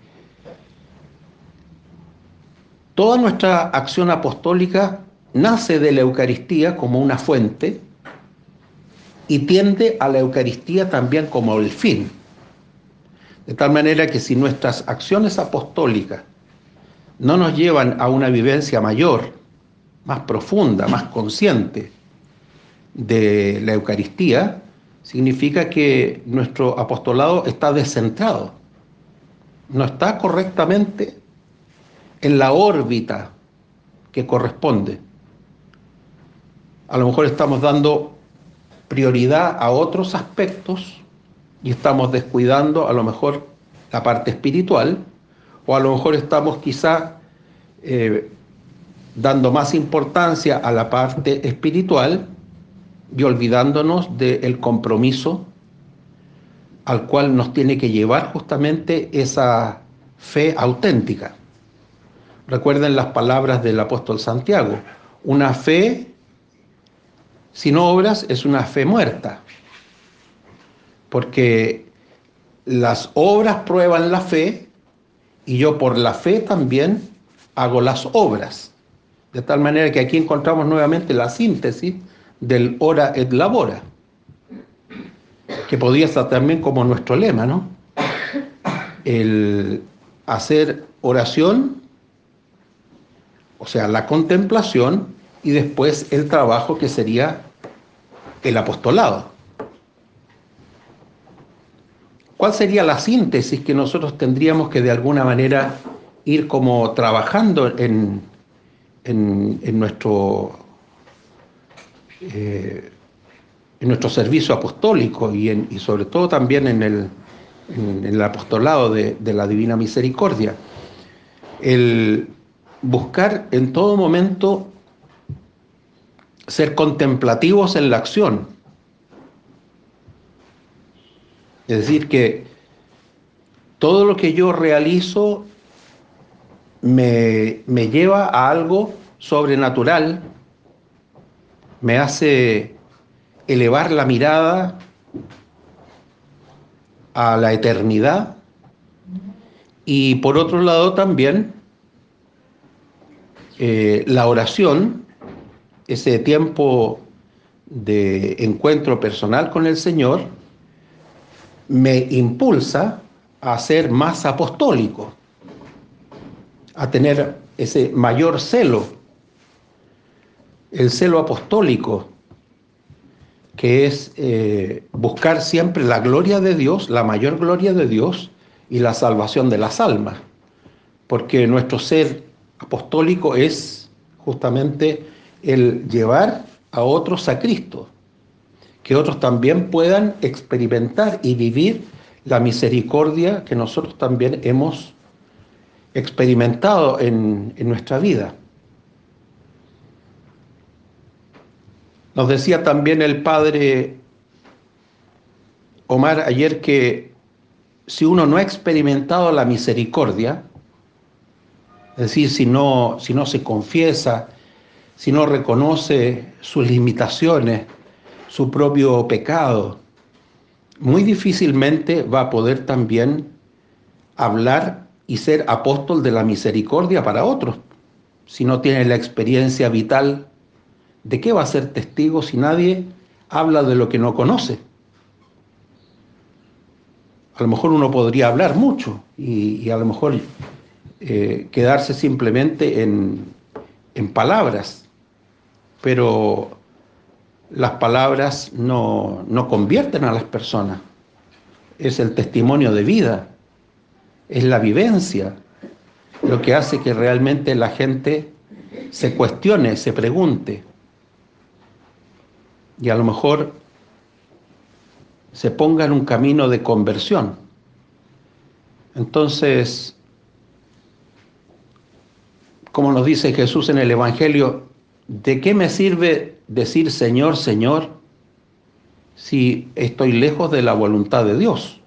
toda nuestra acción apostólica nace de la Eucaristía como una fuente y tiende a la Eucaristía también como el fin. De tal manera que si nuestras acciones apostólicas no nos llevan a una vivencia mayor más profunda, más consciente de la Eucaristía, significa que nuestro apostolado está descentrado, no está correctamente en la órbita que corresponde. A lo mejor estamos dando prioridad a otros aspectos y estamos descuidando a lo mejor la parte espiritual, o a lo mejor estamos quizá eh, dando más importancia a la parte espiritual y olvidándonos del compromiso al cual nos tiene que llevar justamente esa fe auténtica. Recuerden las palabras del apóstol Santiago: una fe sin obras es una fe muerta, porque las obras prueban la fe y yo por la fe también hago las obras. De tal manera que aquí encontramos nuevamente la síntesis del ora et labora, que podría estar también como nuestro lema, ¿no? El hacer oración, o sea, la contemplación, y después el trabajo que sería el apostolado. ¿Cuál sería la síntesis que nosotros tendríamos que de alguna manera ir como trabajando en, en, en nuestro eh, en nuestro servicio apostólico y, en, y sobre todo también en el, en el apostolado de, de la Divina Misericordia? El buscar en todo momento ser contemplativos en la acción. Es decir, que todo lo que yo realizo me, me lleva a algo sobrenatural, me hace elevar la mirada a la eternidad, y por otro lado también eh, la oración, ese tiempo de encuentro personal con el Señor, me impulsa a ser más apostólico, a tener ese mayor celo, el celo apostólico, que es eh, buscar siempre la gloria de Dios, la mayor gloria de Dios y la salvación de las almas, porque nuestro ser apostólico es justamente el llevar a otros a Cristo, que otros también puedan experimentar y vivir la misericordia que nosotros también hemos experimentado en, en nuestra vida. Nos decía también el padre Omar ayer que si uno no ha experimentado la misericordia, es decir, si no, si no se confiesa, si no reconoce sus limitaciones, su propio pecado, muy difícilmente va a poder también hablar y ser apóstol de la misericordia para otros. Si no tiene la experiencia vital, ¿de qué va a ser testigo si nadie habla de lo que no conoce? A lo mejor uno podría hablar mucho y, y a lo mejor eh, quedarse simplemente en, en palabras, pero las palabras no, no convierten a las personas. Es el testimonio de vida, es la vivencia, lo que hace que realmente la gente se cuestione, se pregunte, y a lo mejor se ponga en un camino de conversión. Entonces, como nos dice Jesús en el Evangelio, ¿de qué me sirve decir Señor, Señor, si estoy lejos de la voluntad de Dios?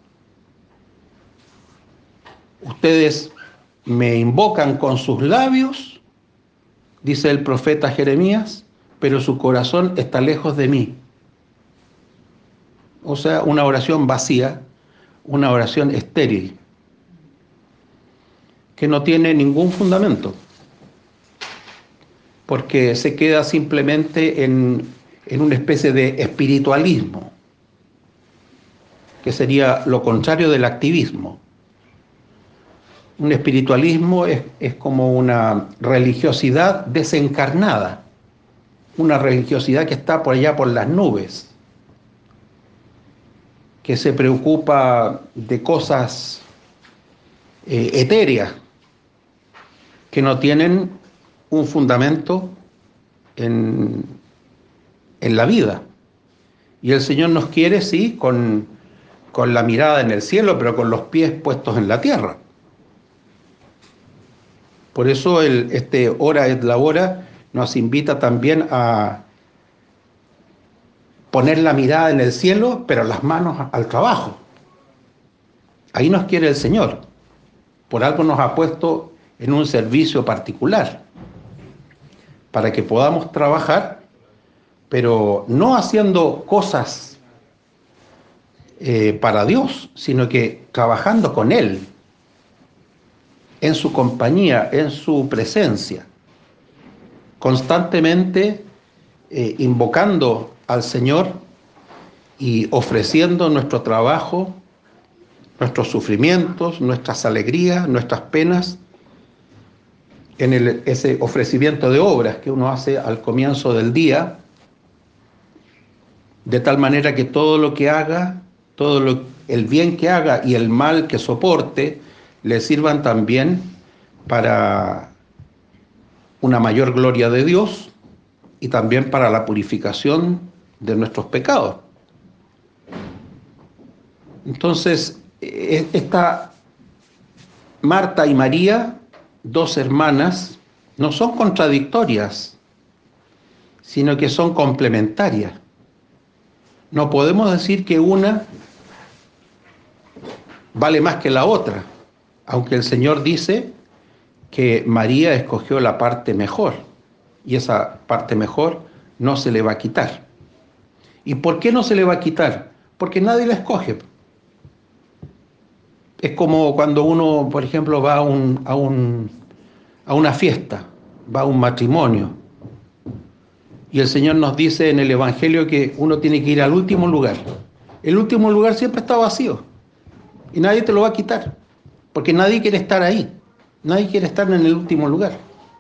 Ustedes me invocan con sus labios, dice el profeta Jeremías, pero su corazón está lejos de mí. O sea, una oración vacía, una oración estéril, que no tiene ningún fundamento, porque se queda simplemente en, en una especie de espiritualismo, que sería lo contrario del activismo. Un espiritualismo es, es como una religiosidad desencarnada, una religiosidad que está por allá por las nubes, que se preocupa de cosas eh, etéreas, que no tienen un fundamento en, en la vida. Y el Señor nos quiere, sí, con, con la mirada en el cielo, pero con los pies puestos en la tierra. Por eso el, este Ora et Labora nos invita también a poner la mirada en el cielo, pero las manos al trabajo. Ahí nos quiere el Señor. Por algo nos ha puesto en un servicio particular, para que podamos trabajar, pero no haciendo cosas eh, para Dios, sino que trabajando con Él, en su compañía, en su presencia, constantemente eh, invocando al Señor y ofreciendo nuestro trabajo, nuestros sufrimientos, nuestras alegrías, nuestras penas, en el, ese ofrecimiento de obras que uno hace al comienzo del día, de tal manera que todo lo que haga, todo lo, el bien que haga y el mal que soporte, le sirvan también para una mayor gloria de Dios y también para la purificación de nuestros pecados. Entonces, esta Marta y María, dos hermanas, no son contradictorias, sino que son complementarias. No podemos decir que una vale más que la otra, aunque el Señor dice que María escogió la parte mejor, y esa parte mejor no se le va a quitar. ¿Y por qué no se le va a quitar? Porque nadie la escoge. Es como cuando uno, por ejemplo, va a, un, a, un, a una fiesta, va a un matrimonio, y el Señor nos dice en el Evangelio que uno tiene que ir al último lugar. El último lugar siempre está vacío, y nadie te lo va a quitar, porque nadie quiere estar ahí, nadie quiere estar en el último lugar.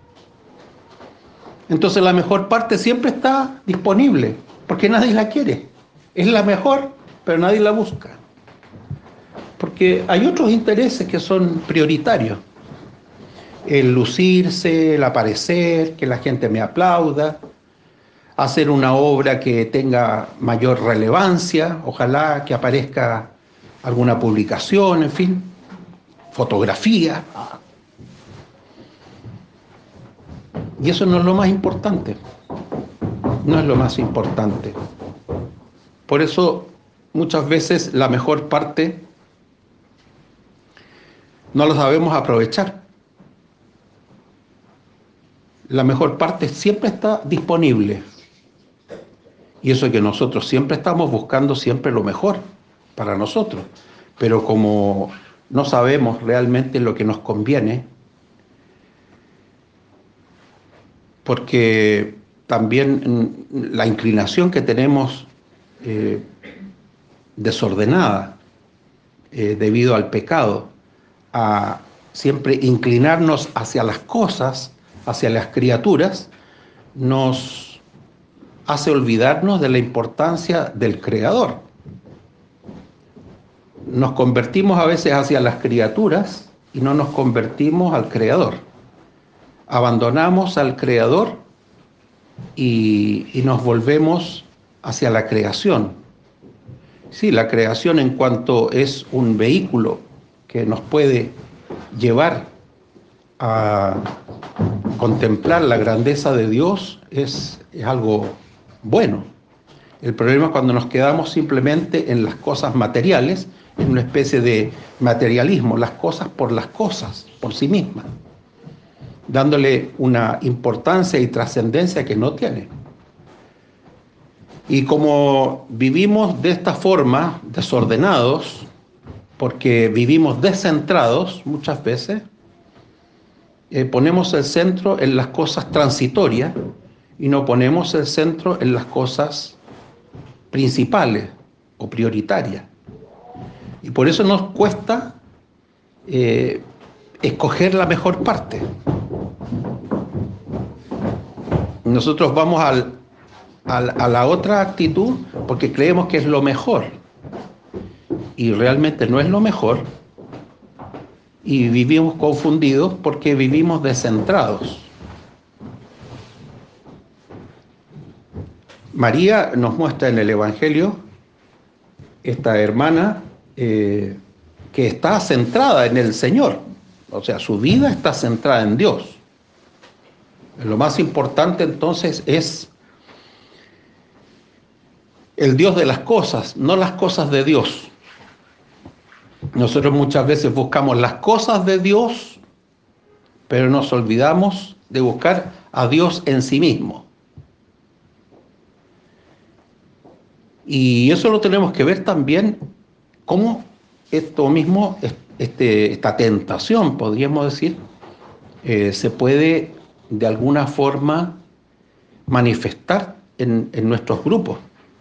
Entonces la mejor parte siempre está disponible, porque nadie la quiere. Es la mejor, pero nadie la busca. Porque hay otros intereses que son prioritarios. El lucirse, el aparecer, que la gente me aplauda, hacer una obra que tenga mayor relevancia, ojalá que aparezca alguna publicación, en fin, fotografía. Y eso no es lo más importante, no es lo más importante. Por eso muchas veces la mejor parte no la sabemos aprovechar. La mejor parte siempre está disponible. Y eso que nosotros siempre estamos buscando siempre lo mejor para nosotros. Pero como no sabemos realmente lo que nos conviene, porque también la inclinación que tenemos eh, desordenada eh, debido al pecado, a siempre inclinarnos hacia las cosas, hacia las criaturas, nos hace olvidarnos de la importancia del Creador. Nos convertimos a veces hacia las criaturas y no nos convertimos al Creador. Abandonamos al Creador y, y nos volvemos hacia la creación. Sí, la creación en cuanto es un vehículo que nos puede llevar a contemplar la grandeza de Dios es, es algo bueno. El problema es cuando nos quedamos simplemente en las cosas materiales, en una especie de materialismo, las cosas por las cosas, por sí mismas, dándole una importancia y trascendencia que no tiene. Y como vivimos de esta forma, desordenados, porque vivimos descentrados muchas veces, eh, ponemos el centro en las cosas transitorias y no ponemos el centro en las cosas principales o prioritarias. Y por eso nos cuesta eh, escoger la mejor parte. Nosotros vamos al, a la, a la otra actitud porque creemos que es lo mejor. Y realmente no es lo mejor. Y vivimos confundidos porque vivimos descentrados. María nos muestra en el Evangelio esta hermana eh, que está centrada en el Señor. O sea, su vida está centrada en Dios. Lo más importante entonces es el Dios de las cosas, no las cosas de Dios. Nosotros muchas veces buscamos las cosas de Dios, pero nos olvidamos de buscar a Dios en sí mismo. Y eso lo tenemos que ver también como esto mismo, este, esta tentación, podríamos decir, eh, se puede de alguna forma manifestar en, en nuestros grupos.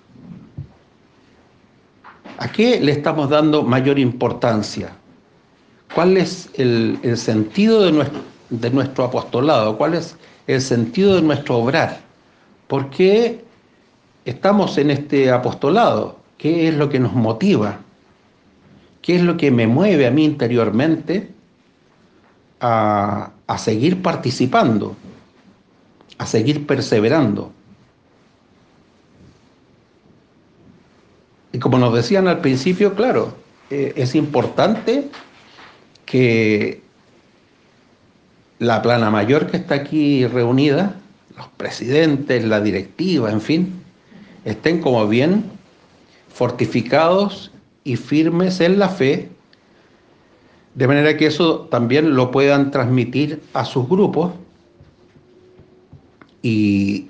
¿A qué le estamos dando mayor importancia? ¿Cuál es el, el sentido de nuestro, de nuestro apostolado? ¿Cuál es el sentido de nuestro obrar? ¿Por qué estamos en este apostolado? ¿Qué es lo que nos motiva? ¿Qué es lo que me mueve a mí interiormente a, a seguir participando, a seguir perseverando? Y como nos decían al principio, claro, eh, es importante que la plana mayor que está aquí reunida, los presidentes, la directiva, en fin, estén como bien fortificados y firmes en la fe, de manera que eso también lo puedan transmitir a sus grupos y,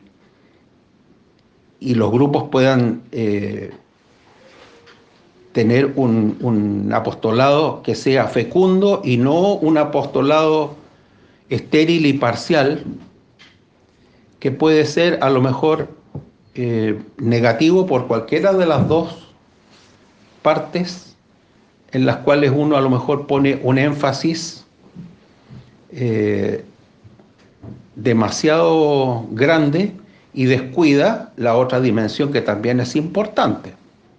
y los grupos puedan eh, tener un, un apostolado que sea fecundo y no un apostolado estéril y parcial, que puede ser a lo mejor eh, negativo por cualquiera de las dos partes, en las cuales uno a lo mejor pone un énfasis eh, demasiado grande y descuida la otra dimensión que también es importante.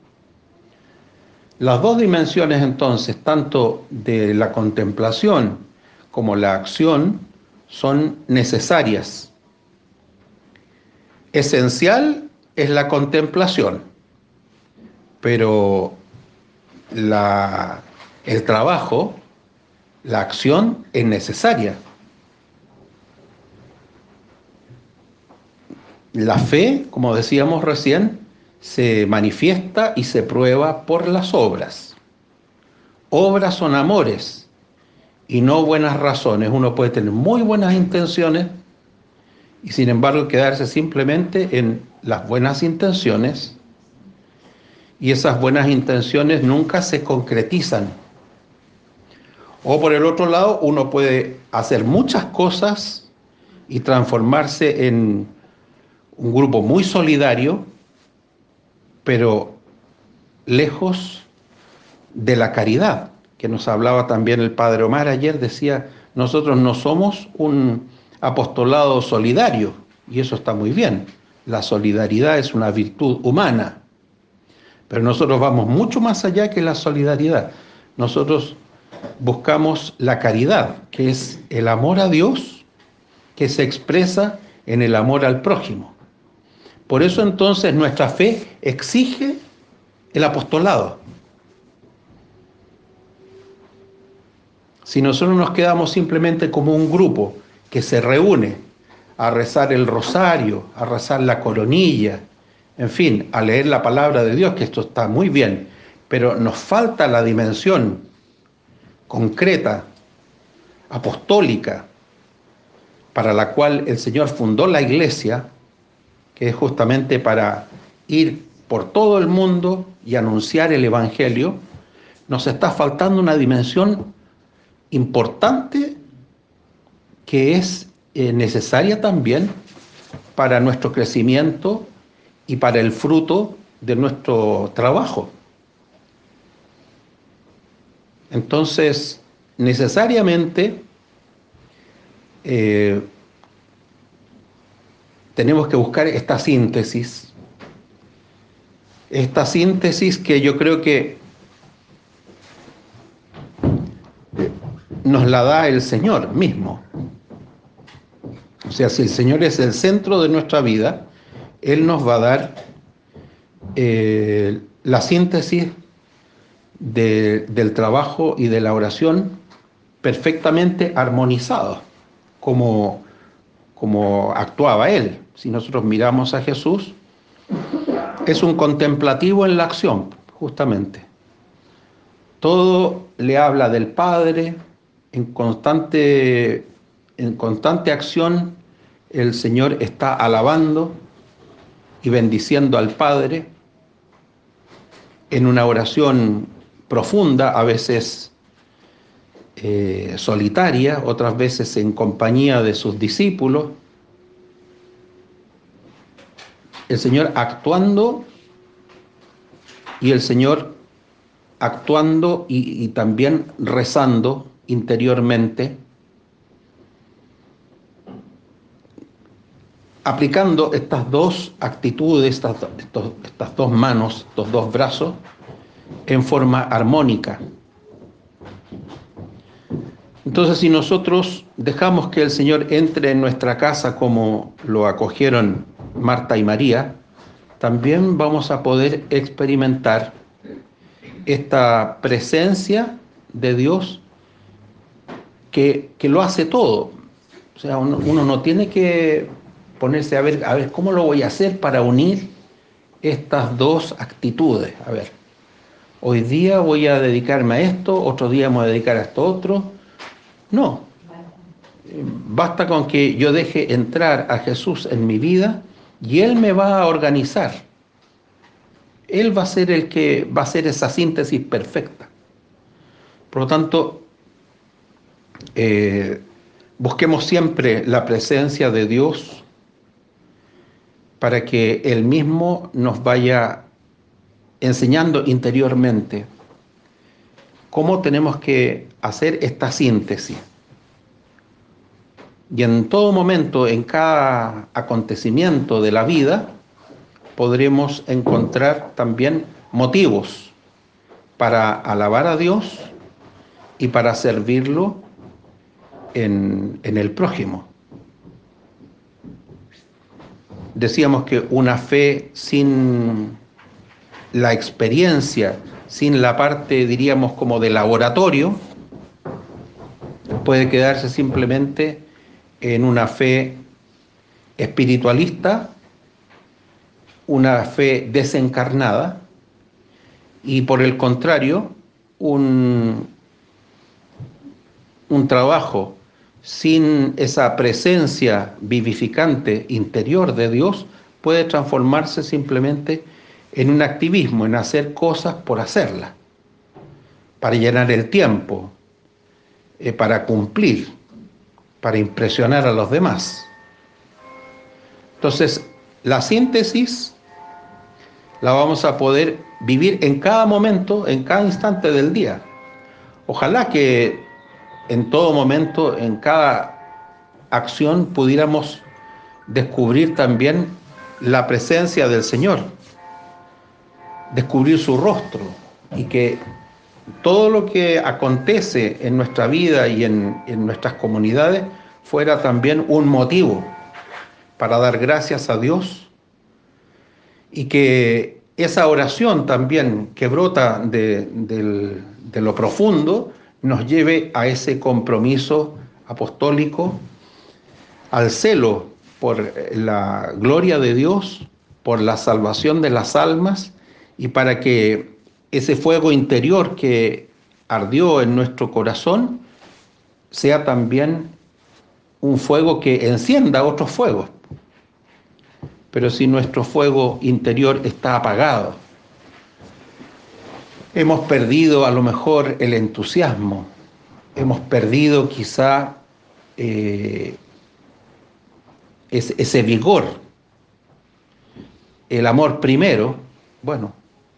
Las dos dimensiones entonces, tanto de la contemplación como la acción, son necesarias. Esencial es la contemplación, pero la, el trabajo, la acción es necesaria. La fe, como decíamos recién, se manifiesta y se prueba por las obras. Obras son amores y no buenas razones. Uno puede tener muy buenas intenciones y sin embargo quedarse simplemente en las buenas intenciones, y esas buenas intenciones nunca se concretizan. O por el otro lado, uno puede hacer muchas cosas y transformarse en un grupo muy solidario, pero lejos de la caridad, que nos hablaba también el Padre Omar ayer. Decía, nosotros no somos un apostolado solidario, y eso está muy bien. La solidaridad es una virtud humana, pero nosotros vamos mucho más allá que la solidaridad. Nosotros buscamos la caridad, que es el amor a Dios, que se expresa en el amor al prójimo. Por eso entonces nuestra fe exige el apostolado. Si nosotros nos quedamos simplemente como un grupo que se reúne a rezar el rosario, a rezar la coronilla, en fin, a leer la palabra de Dios, que esto está muy bien, pero nos falta la dimensión concreta, apostólica, para la cual el Señor fundó la Iglesia, que es justamente para ir por todo el mundo y anunciar el Evangelio. Nos está faltando una dimensión importante que es eh, necesaria también para nuestro crecimiento y para el fruto de nuestro trabajo. Entonces, necesariamente eh, tenemos que buscar esta síntesis esta síntesis que yo creo que nos la da el Señor mismo. O sea, si el Señor es el centro de nuestra vida, Él nos va a dar eh, la síntesis de, del trabajo y de la oración perfectamente armonizado, como, como actuaba Él. Si nosotros miramos a Jesús, es un contemplativo en la acción, justamente. Todo le habla del Padre, en constante, en constante acción el Señor está alabando y bendiciendo al Padre en una oración profunda, a veces eh, solitaria, otras veces en compañía de sus discípulos. El Señor actuando y el Señor actuando y, y también rezando interiormente, aplicando estas dos actitudes, estas, estos, estas dos manos, estos dos brazos, en forma armónica. Entonces, si nosotros dejamos que el Señor entre en nuestra casa como lo acogieron Marta y María, también vamos a poder experimentar esta presencia de Dios que, que lo hace todo. O sea, uno, uno no tiene que ponerse a ver, a ver, ¿cómo lo voy a hacer para unir estas dos actitudes? A ver, hoy día voy a dedicarme a esto, otro día me voy a dedicar a esto otro. No. Basta con que yo deje entrar a Jesús en mi vida y Él me va a organizar. Él va a ser el que va a hacer esa síntesis perfecta. Por lo tanto, eh, busquemos siempre la presencia de Dios para que Él mismo nos vaya enseñando interiormente cómo tenemos que hacer esta síntesis. Y en todo momento, en cada acontecimiento de la vida, podremos encontrar también motivos para alabar a Dios y para servirlo en, en el prójimo. Decíamos que una fe sin la experiencia, sin la parte, diríamos, como de laboratorio, puede quedarse simplemente en una fe espiritualista, una fe desencarnada, y por el contrario, un, un trabajo sin esa presencia vivificante interior de Dios puede transformarse simplemente en un activismo, en hacer cosas por hacerlas, para llenar el tiempo, eh, para cumplir, para impresionar a los demás. Entonces, la síntesis la vamos a poder vivir en cada momento, en cada instante del día. Ojalá que en todo momento, en cada acción, pudiéramos descubrir también la presencia del Señor, descubrir su rostro, y que todo lo que acontece en nuestra vida y en, en nuestras comunidades fuera también un motivo para dar gracias a Dios, y que esa oración también que brota de, de, de lo profundo nos lleve a ese compromiso apostólico, al celo por la gloria de Dios, por la salvación de las almas, y para que ese fuego interior que ardió en nuestro corazón sea también un fuego que encienda otros fuegos. Pero si nuestro fuego interior está apagado, hemos perdido a lo mejor el entusiasmo, hemos perdido quizá eh, ese, ese vigor, el amor primero, bueno,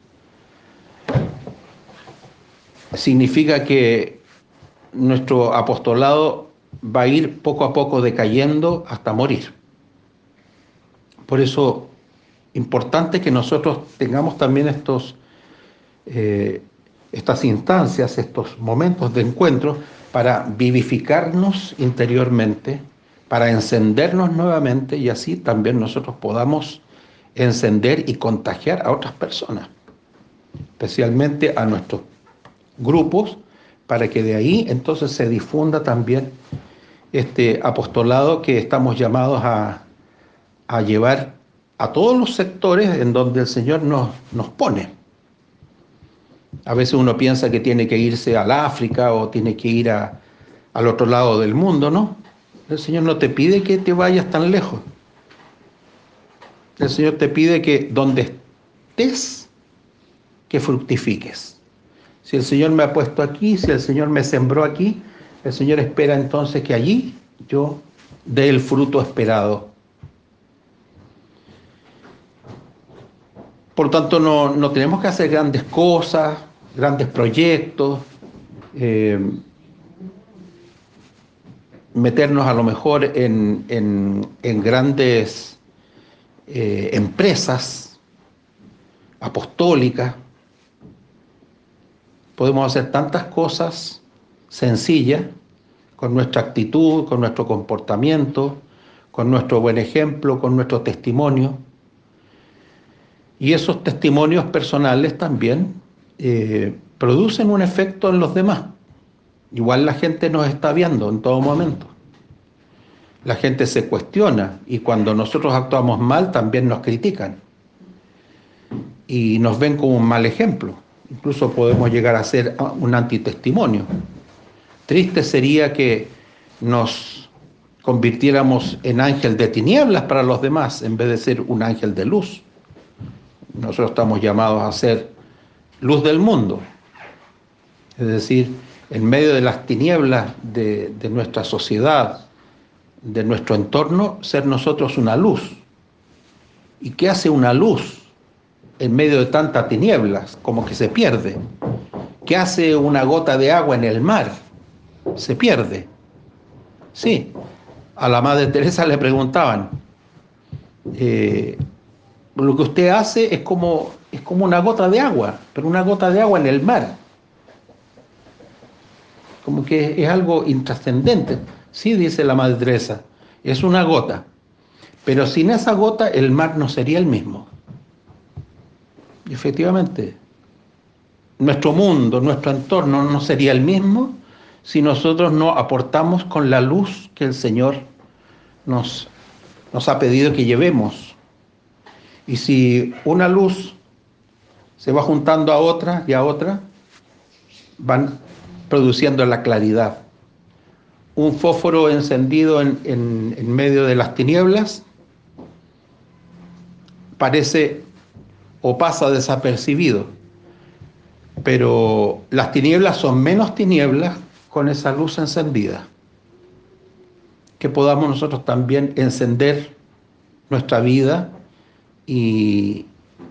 significa que nuestro apostolado va a ir poco a poco decayendo hasta morir. Por eso importante que nosotros tengamos también estos, eh, estas instancias, estos momentos de encuentro para vivificarnos interiormente, para encendernos nuevamente y así también nosotros podamos encender y contagiar a otras personas, especialmente a nuestros grupos, para que de ahí entonces se difunda también este apostolado que estamos llamados a, a llevar a todos los sectores en donde el Señor nos, nos pone. A veces uno piensa que tiene que irse al África o tiene que ir a, al otro lado del mundo, ¿no? El Señor no te pide que te vayas tan lejos. El Señor te pide que donde estés, que fructifiques. Si el Señor me ha puesto aquí, si el Señor me sembró aquí, el Señor espera entonces que allí yo dé el fruto esperado. Por tanto, no, no tenemos que hacer grandes cosas, grandes proyectos, eh, meternos a lo mejor en, en, en grandes eh, empresas apostólicas. Podemos hacer tantas cosas sencillas con nuestra actitud, con nuestro comportamiento, con nuestro buen ejemplo, con nuestro testimonio. Y esos testimonios personales también eh, producen un efecto en los demás. Igual la gente nos está viendo en todo momento. La gente se cuestiona y cuando nosotros actuamos mal también nos critican. Y nos ven como un mal ejemplo. Incluso podemos llegar a ser un antitestimonio. Triste sería que nos convirtiéramos en ángel de tinieblas para los demás en vez de ser un ángel de luz. Nosotros estamos llamados a ser luz del mundo. Es decir, en medio de las tinieblas de, de nuestra sociedad, de nuestro entorno, ser nosotros una luz. ¿Y qué hace una luz en medio de tantas tinieblas? Como que se pierde. ¿Qué hace una gota de agua en el mar? Se pierde. Sí, a la Madre Teresa le preguntaban, eh, lo que usted hace es como, es como una gota de agua, pero una gota de agua en el mar. Como que es algo intrascendente. Sí, dice la Madre Teresa, es una gota, pero sin esa gota el mar no sería el mismo. Y efectivamente, nuestro mundo, nuestro entorno no sería el mismo si nosotros no aportamos con la luz que el Señor nos, nos ha pedido que llevemos. Y si una luz se va juntando a otra y a otra, van produciendo la claridad. Un fósforo encendido en, en, en medio de las tinieblas parece o pasa desapercibido, pero las tinieblas son menos tinieblas con esa luz encendida. Que podamos nosotros también encender nuestra vida y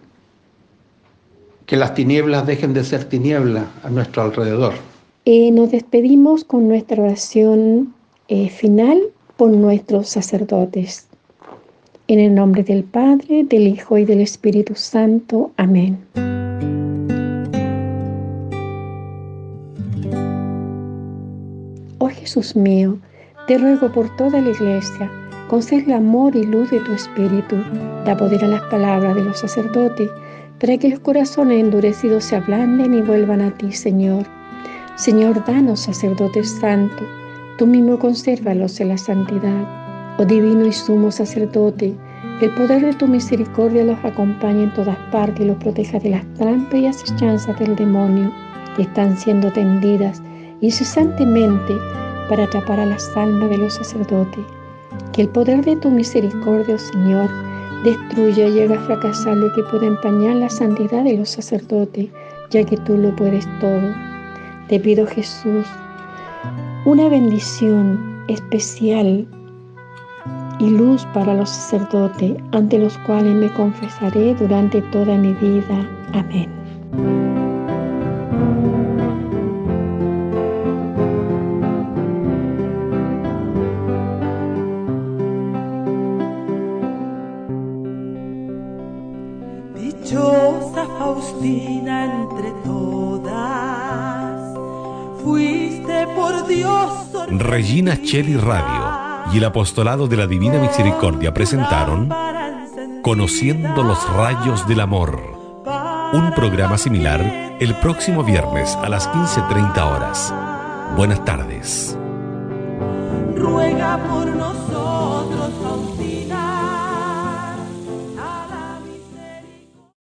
que las tinieblas dejen de ser tinieblas a nuestro alrededor. Eh, nos despedimos con nuestra oración eh, final por nuestros sacerdotes. En el nombre del Padre, del Hijo y del Espíritu Santo. Amén. Oh Jesús mío, te ruego por toda la Iglesia, concede el amor y luz de tu Espíritu, da poder a las palabras de los sacerdotes, para que los corazones endurecidos se ablanden y vuelvan a ti, Señor. Señor, danos sacerdotes santos, tú mismo consérvalos en la santidad. Oh divino y sumo sacerdote, que el poder de tu misericordia los acompañe en todas partes y los proteja de las trampas y asechanzas del demonio que están siendo tendidas incesantemente para atrapar a las almas de los sacerdotes. Que el poder de tu misericordia, oh Señor, destruya y haga fracasar lo que pueda empañar la santidad de los sacerdotes, ya que tú lo puedes todo. Te pido, Jesús, una bendición especial y luz para los sacerdotes, ante los cuales me confesaré durante toda mi vida. Amén. Faustina entre todas. Fuiste por Dios. Regina Cheli Radio y el Apostolado de la Divina Misericordia presentaron Conociendo los Rayos del Amor, un programa similar el próximo viernes a las quince treinta horas. Buenas tardes. Ruega por nosotros, Faustina.